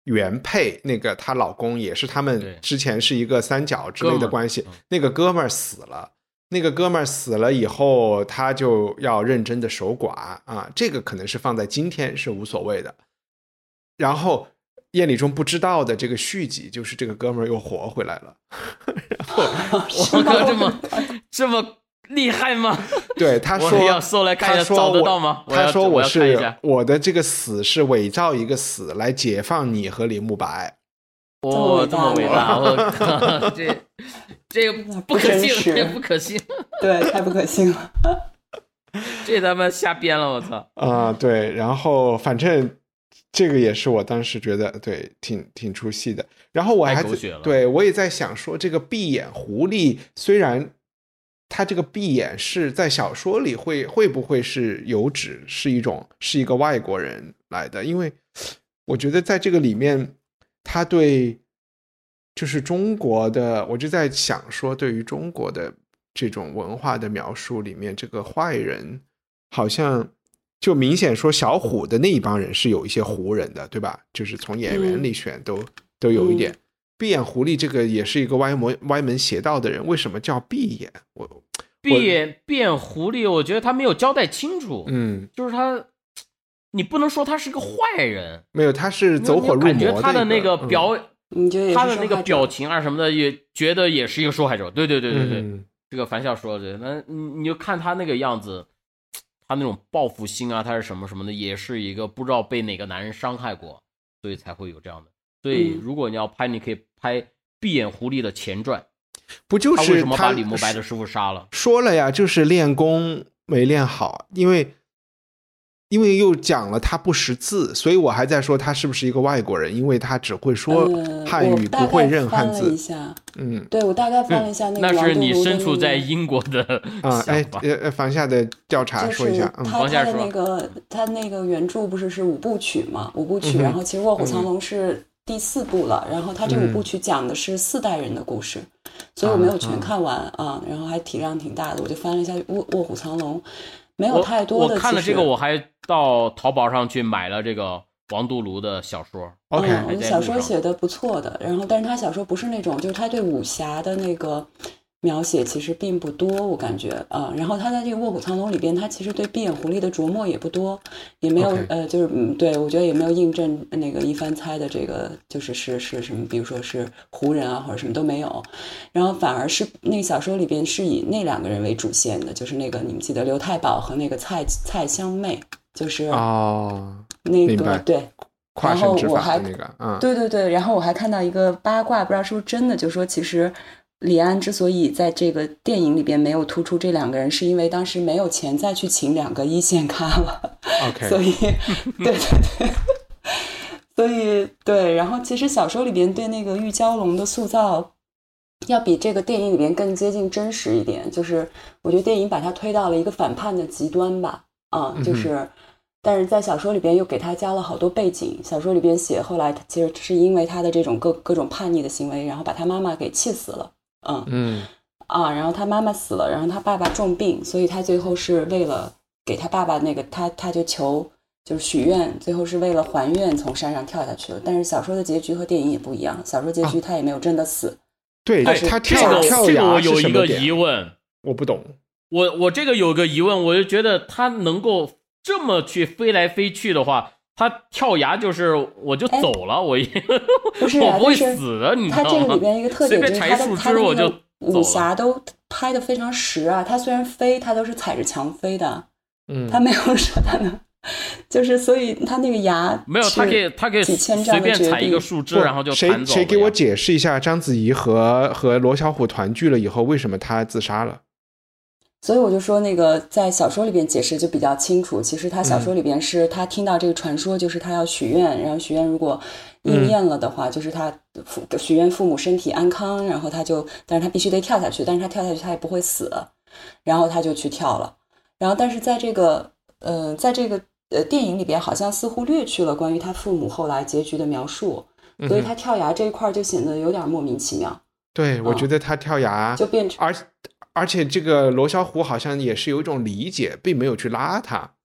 原配那个她老公也是他们之前是一个三角之类的关系， 嗯、 那个哥们儿死了，那个哥们儿死了以后，他就要认真的守寡啊，这个可能是放在今天是无所谓的。然后夜里中不知道的这个续集，就是这个哥们儿又活回来了。然后我靠，这么这么厉害吗？ 对，他说我要搜来看一下，找得到吗？ 他说我是我, 我的这个死是伪造一个死来解放你和李慕白。 哦，这么伟大！我靠，这这个不可信，这不可信， 对，太不可信了。 这他妈瞎编了，我操！ 啊、呃，对，然后反正这个也是我当时觉得对挺挺出戏的。然后我还对我也在想说，这个闭眼狐狸虽然他这个闭眼是在小说里会会不会是有指是一种是一个外国人来的？因为我觉得在这个里面。他对就是中国的，我就在想说，对于中国的这种文化的描述里面，这个坏人好像就明显说小虎的那一帮人是有一些胡人的，对吧？就是从演员里选都、嗯、都有一点。闭眼狐狸这个也是一个歪门歪门邪道的人，为什么叫闭眼？我闭眼闭眼狐狸，我觉得他没有交代清楚。 嗯， 就是他。你不能说他是个坏人， 没有，他是走火入魔的、 那个、感觉他的那个表， 嗯、 他的那个表情啊什么的，也觉得也是一个受害者。对对对对对， 嗯、 这个樊笑说的，那你就看他那个样子，他那种报复心啊，他是什么什么的，也是一个不知道被哪个男人伤害过，所以才会有这样的。所以如果你要拍，你可以拍闭眼狐狸的前传， 不就是他为什么把李慕白的师傅杀了？ 说了呀，就是练功没练好，因为。因为又讲了他不识字，所以我还在说他是不是一个外国人，因为他只会说汉语，呃、不会认汉字。 嗯，对，我大概翻了一下那个、 嗯。那是你身处在英国的啊，哎，呃，房下的调查说一下。 就是、他、 嗯、 他的那个他那个原著不是是五部曲嘛？五部曲， 嗯、 然后其实《卧虎藏龙》是第四部了，嗯、然后他这五部曲讲的是四代人的故事，嗯、所以我没有全看完啊，啊然后还体量挺大的，我就翻了一下《卧卧虎藏龙》。没有太多的， 我看了这个，我还到淘宝上去买了这个王杜庐的小说。 OK， 嗯，我小说写的不错的，然后但是他小说不是那种，就是他对武侠的那个描写其实并不多，我感觉啊、呃。然后他在这个《卧虎藏龙》里边，他其实对闭眼狐狸的琢磨也不多，也没有、okay. 呃，就是嗯，对我觉得也没有印证那个一番猜的这个就是是是什么，比如说是胡人啊或者什么都没有。然后反而是那个小说里边是以那两个人为主线的，就是那个你们记得刘太保和那个蔡蔡香妹，就是哦， 那个对。 跨省之法的那个，嗯， 对对对，然后我还看到一个八卦，不知道是不是真的，就说其实李安之所以在这个电影里边没有突出这两个人，是因为当时没有钱再去请两个一线咖了。 OK， 所以，对对对，所以对，然后其实小说里边对那个玉娇龙的塑造，要比这个电影里边更接近真实一点，就是我觉得电影把它推到了一个反叛的极端吧，啊、嗯，就是。嗯但是在小说里边又给他加了好多背景，小说里边写后来其实是因为他的这种各各种叛逆的行为，然后把他妈妈给气死了，嗯嗯啊，然后他妈妈死了，然后他爸爸重病，所以他最后是为了给他爸爸那个他他就求就是许愿，最后是为了还愿从山上跳下去了。但是小说的结局和电影也不一样，小说结局他也没有真的死。啊、 对，他跳跳这个我有一个疑问， 我不懂。 我我这个有个疑问，我就觉得他能够。这么去飞来飞去的话，他跳崖就是我就走了，我不是、啊、 我不会死的，你知道吗？ 他这个里边一个特点就是他的他的那个武侠都拍得非常实啊，他虽然飞，他都是踩着墙飞的， 嗯， 他没有说他能，就是所以他那个崖没有，他可以他可以随便踩一个树枝，然后就弹走。 谁谁给我解释一下，章子怡和和罗小虎团聚了以后，为什么他自杀了？ 所以我就说那个在小说里边解释就比较清楚，其实他小说里边是他听到这个传说，就是他要许愿，然后许愿如果应验了的话，就是他许愿父母身体安康，然后他就但是他必须得跳下去，但是他跳下去他也不会死，然后他就去跳了。然后但是在这个呃在这个呃电影里边好像似乎略去了关于他父母后来结局的描述，所以他跳崖这一块就显得有点莫名其妙。 对，我觉得他跳崖、 嗯、就变成而而且这个罗小虎好像也是有一种理解，并没有去拉他。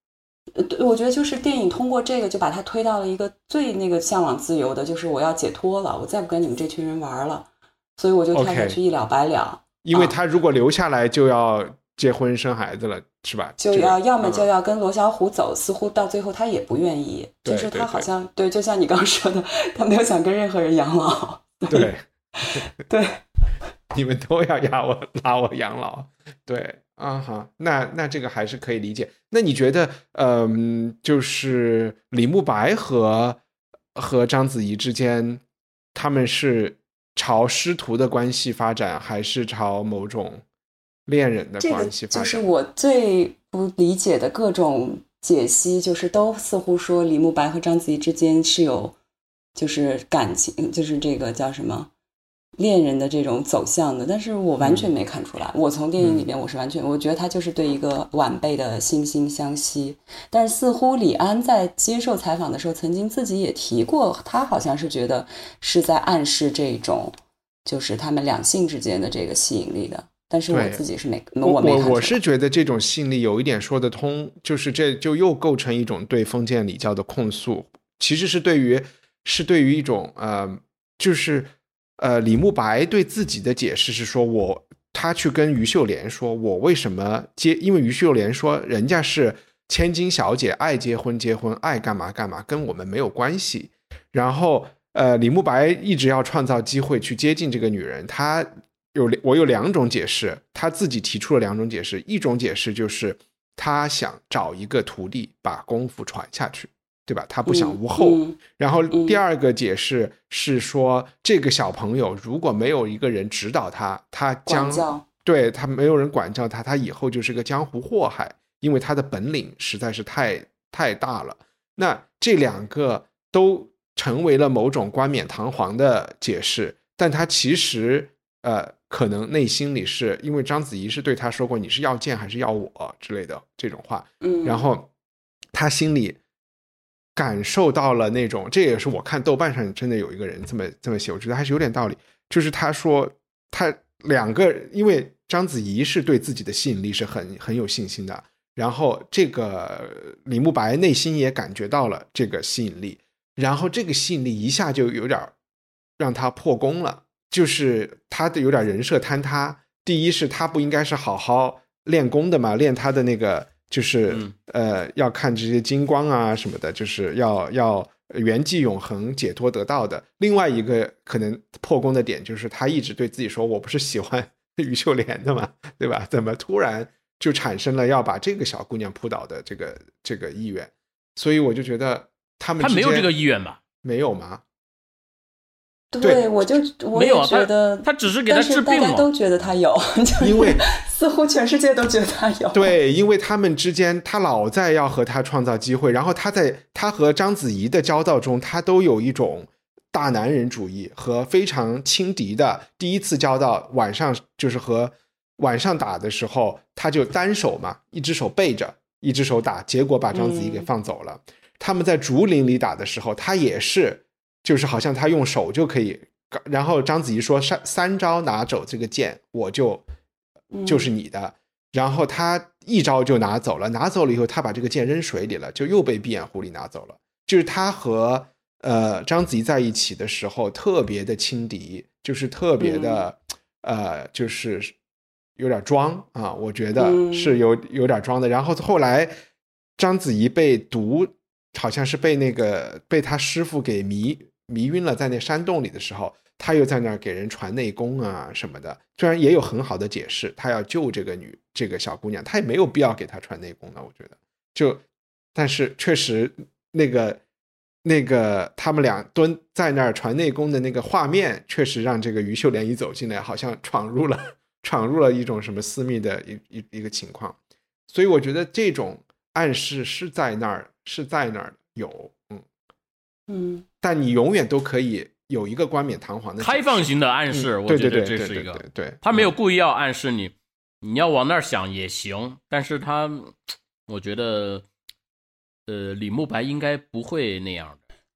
对，我觉得就是电影通过这个就把它推到了一个最那个向往自由的，就是我要解脱了，我再不跟你们这群人玩了，所以我就跳下去一了百了。 Okay. 因为他如果留下来就要结婚生孩子了，是吧？ 就要要么就要跟罗小虎走，嗯、似乎到最后他也不愿意，就是他好像 对, 对, 对，就像你刚说的，他没有想跟任何人养老。 对对， 你们都要压我拉我养老，对啊哈，那那这个还是可以理解。那你觉得，嗯、呃，就是李慕白和和章子怡之间，他们是朝师徒的关系发展，还是朝某种恋人的关系发展？ 这个就是我最不理解的各种解析，就是都似乎说李慕白和章子怡之间是有就是感情，就是这个叫什么恋人的这种走向的，但是我完全没看出来。嗯、我从电影里边我是完全，我觉得他就是对一个晚辈的惺惺相惜。但是似乎李安在接受采访的时候，曾经自己也提过，他好像是觉得是在暗示这种，就是他们两性之间的这个吸引力的。但是我自己是没，我没看出来。 我是觉得这种吸引力有一点说得通，就是这就又构成一种对封建礼教的控诉，其实是对于是对于一种呃，就是呃，李慕白对自己的解释是说我他去跟于秀莲说，我为什么结，因为于秀莲说人家是千金小姐，爱结婚结婚，爱干嘛干嘛，跟我们没有关系。然后呃，李慕白一直要创造机会去接近这个女人，他。有我有两种解释，他自己提出了两种解释。一种解释就是他想找一个徒弟把功夫传下去，对吧？他不想无后。嗯嗯、然后第二个解释是说，嗯、这个小朋友如果没有一个人指导他，他将对他没有人管教他，他以后就是个江湖祸害，因为他的本领实在是太太大了。那这两个都成为了某种冠冕堂皇的解释，但他其实呃。可能内心里是因为章子怡是对他说过你是要剑还是要我之类的这种话， 嗯， 然后他心里感受到了那种，这也是我看豆瓣上真的有一个人这么这么写，我觉得还是有点道理，就是他说他两个，因为章子怡是对自己的吸引力是很很有信心的，然后这个李慕白内心也感觉到了这个吸引力，然后这个吸引力一下就有点让他破功了。就是他的有点人设坍塌，第一是他不应该是好好练功的嘛，练他的那个就是、嗯、呃要看这些金光啊什么的，就是要要圆寂永恒解脱得到的。另外一个可能破功的点就是他一直对自己说我不是喜欢于秀莲的嘛，对吧？怎么突然就产生了要把这个小姑娘扑倒的这个这个意愿？所以我就觉得他们之间他没有这个意愿吧？ 没有吗？ 对， 对我就我也觉得他，他只是给他治病嘛， 但是大家都觉得他有， 因为似乎全世界都觉得他有。 对，因为他们之间，他老在要和他创造机会，然后他在他和章子怡的交道中，他都有一种大男人主义和非常轻敌的。第一次交道晚上就是和晚上打的时候，他就单手嘛，一只手背着，一只手打，结果把章子怡给放走了。嗯、他们在竹林里打的时候，他也是。就是好像他用手就可以，然后章子怡说三三招拿走这个剑，我就就是你的，嗯、然后他一招就拿走了，拿走了以后，他把这个剑扔水里了，就又被闭眼狐狸拿走了。就是他和呃章子怡在一起的时候，特别的轻敌，就是特别的、嗯、呃，就是有点装啊，我觉得是有有点装的。然后后来章子怡被毒，好像是被那个被他师傅给迷。迷晕了，在那山洞里的时候，他又在那儿给人传内功啊什么的。虽然也有很好的解释，他要救这个女这个小姑娘，他也没有必要给她传内功的，我觉得。就，但是确实那个那个他们俩蹲在那儿传内功的那个画面，确实让这个于秀莲一走进来，好像闯入了闯入了一种什么私密的一一一个情况。所以我觉得这种暗示是在那儿，是在那儿有。 嗯， 但你永远都可以有一个冠冕堂皇的开放型的暗示， 嗯、 我觉得这是一个， 对对对对对对， 他没有故意要暗示你，你要往那儿想也行，但是他，我觉得，呃，李慕白应该不会那样的。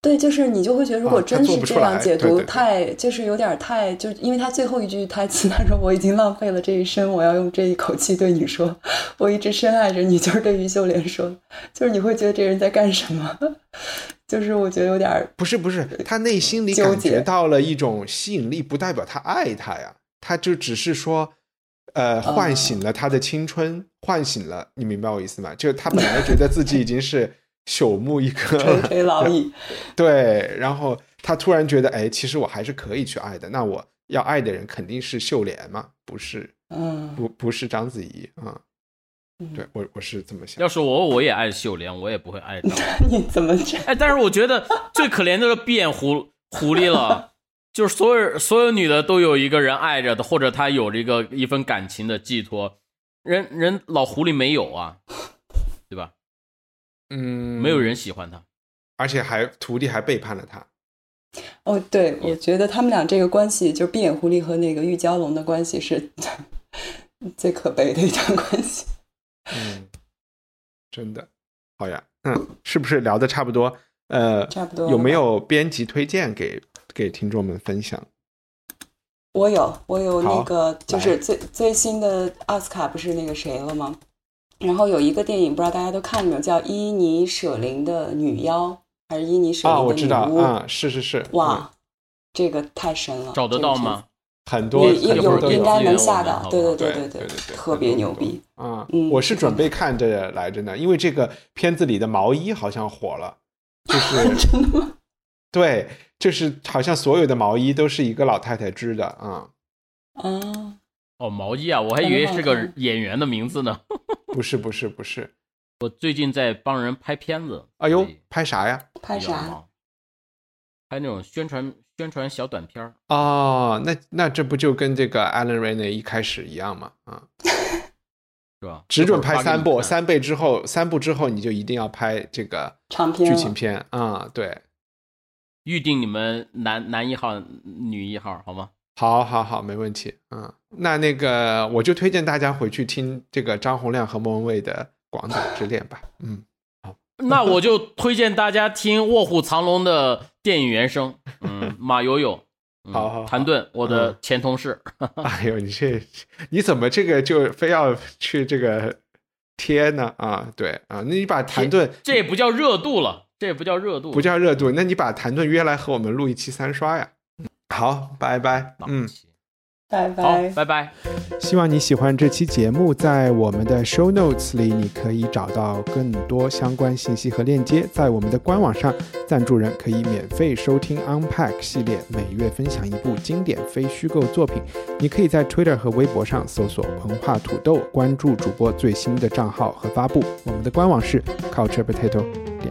对，就是你就会觉得，如果真是这样解读， 啊、 太就是有点太，就因为他最后一句台词，他说我已经浪费了这一生，我要用这一口气对你说，我一直深爱着你，就是对于秀莲说，就是你会觉得这人在干什么？就是我觉得有点不是不是，他内心里感觉到了一种吸引力，不代表他爱他呀，他就只是说，呃，唤醒了他的青春，嗯、唤醒了，你明白我意思吗？就他本来觉得自己已经是。朽木一棵， 垂垂老矣。 对，然后他突然觉得，哎，其实我还是可以去爱的。那我要爱的人肯定是秀莲嘛，不是， 嗯， 不不是章子怡啊。嗯、对我我是这么想。 要是我，我也爱秀莲，我也不会爱章。 你怎么这？ 哎，但是我觉得最可怜的是闭眼狐狐狸了，就是所有所有女的都有一个人爱着的，或者她有这个一份感情的寄托，人人老狐狸没有啊，对吧？ 嗯， 没有人喜欢他， 而且还徒弟还背叛了他。 哦，对，我觉得他们俩这个关系，就是闭眼狐狸和那个玉娇龙的关系是最可悲的一段关系。 嗯，真的，好呀，嗯，是不是聊得差不多？呃， 差不多。 有没有编辑推荐给给听众们分享？ 我有，我有那个，就是最最新的奥斯卡不是那个谁了吗？然后有一个电影，不知道大家都看没有，叫伊尼舍林的女妖，还是伊尼舍林的女巫？啊， 我知道啊，是是是。 哇，嗯、这个太神了！ 找得到吗？ 很多有应该能下到，对对对对对对，特别牛逼啊！嗯，我是准备看着来着呢，因为这个片子里的毛衣好像火了，就是真的吗？ 对，就是好像所有的毛衣都是一个老太太织的啊。 啊。 哦，毛衣啊，我还以为是个演员的名字呢。 不是不是不是， 我最近在帮人拍片子。 哎呦，拍啥呀？ 拍啥？ 拍那种宣传宣传小短片。 哦，那那这不就跟这个 Alan Raine 一开始一样吗？啊， 是吧？ 只准拍三部，三倍之后，三部之后你就一定要拍这个长片剧情片啊、嗯！对， 预定你们男男一号、女一号，好吗？ 好，好，好，没问题。嗯，那那个我就推荐大家回去听这个张洪量和莫文蔚的《广岛之恋》吧。嗯，好， 那我就推荐大家听《卧虎藏龙》的电影原声。嗯，马友友，嗯、 好好， 谭盾，我的前同事。 嗯、哎呦，你这你怎么这个就非要去这个贴呢？啊，对啊，那你把谭盾， 这也不叫热度了，这也不叫热度， 不叫热度。那你把谭盾约来和我们录一期三刷呀？好，拜拜。嗯， 拜拜， 好，拜拜。 希望你喜欢这期节目，在我们的 show notes 里，你可以找到更多相关信息和链接。在我们的官网上，赞助人可以免费收听 Unpack 系列，每月分享一部经典非虚构作品。你可以在 Twitter 和微博上搜索文化土豆，关注主播最新的账号和发布。我们的官网是 culture potato 点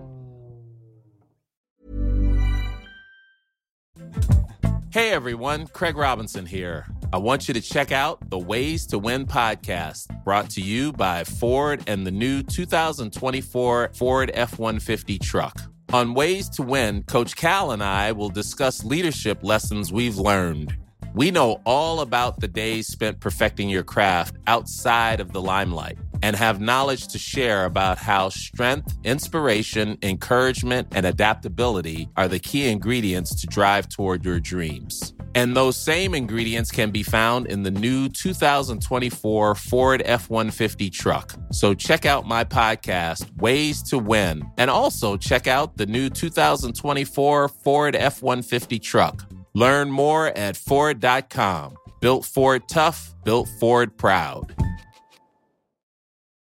com。Hey everyone, Craig Robinson here. I want you to check out the Ways to Win podcast, brought to you by Ford and the new two thousand twenty-four Ford F one fifty truck. On Ways to Win, Coach Cal and I will discuss leadership lessons we've learned. We know all about the days spent perfecting your craft outside of the limelight and have knowledge to share about how strength, inspiration, encouragement, and adaptability are the key ingredients to drive toward your dreams. And those same ingredients can be found in the new two thousand twenty-four Ford F one fifty truck. So check out my podcast, Ways to Win, and also check out the new two thousand twenty-four Ford F one fifty truck. Learn more at Ford dot com. Built Ford tough, built Ford proud.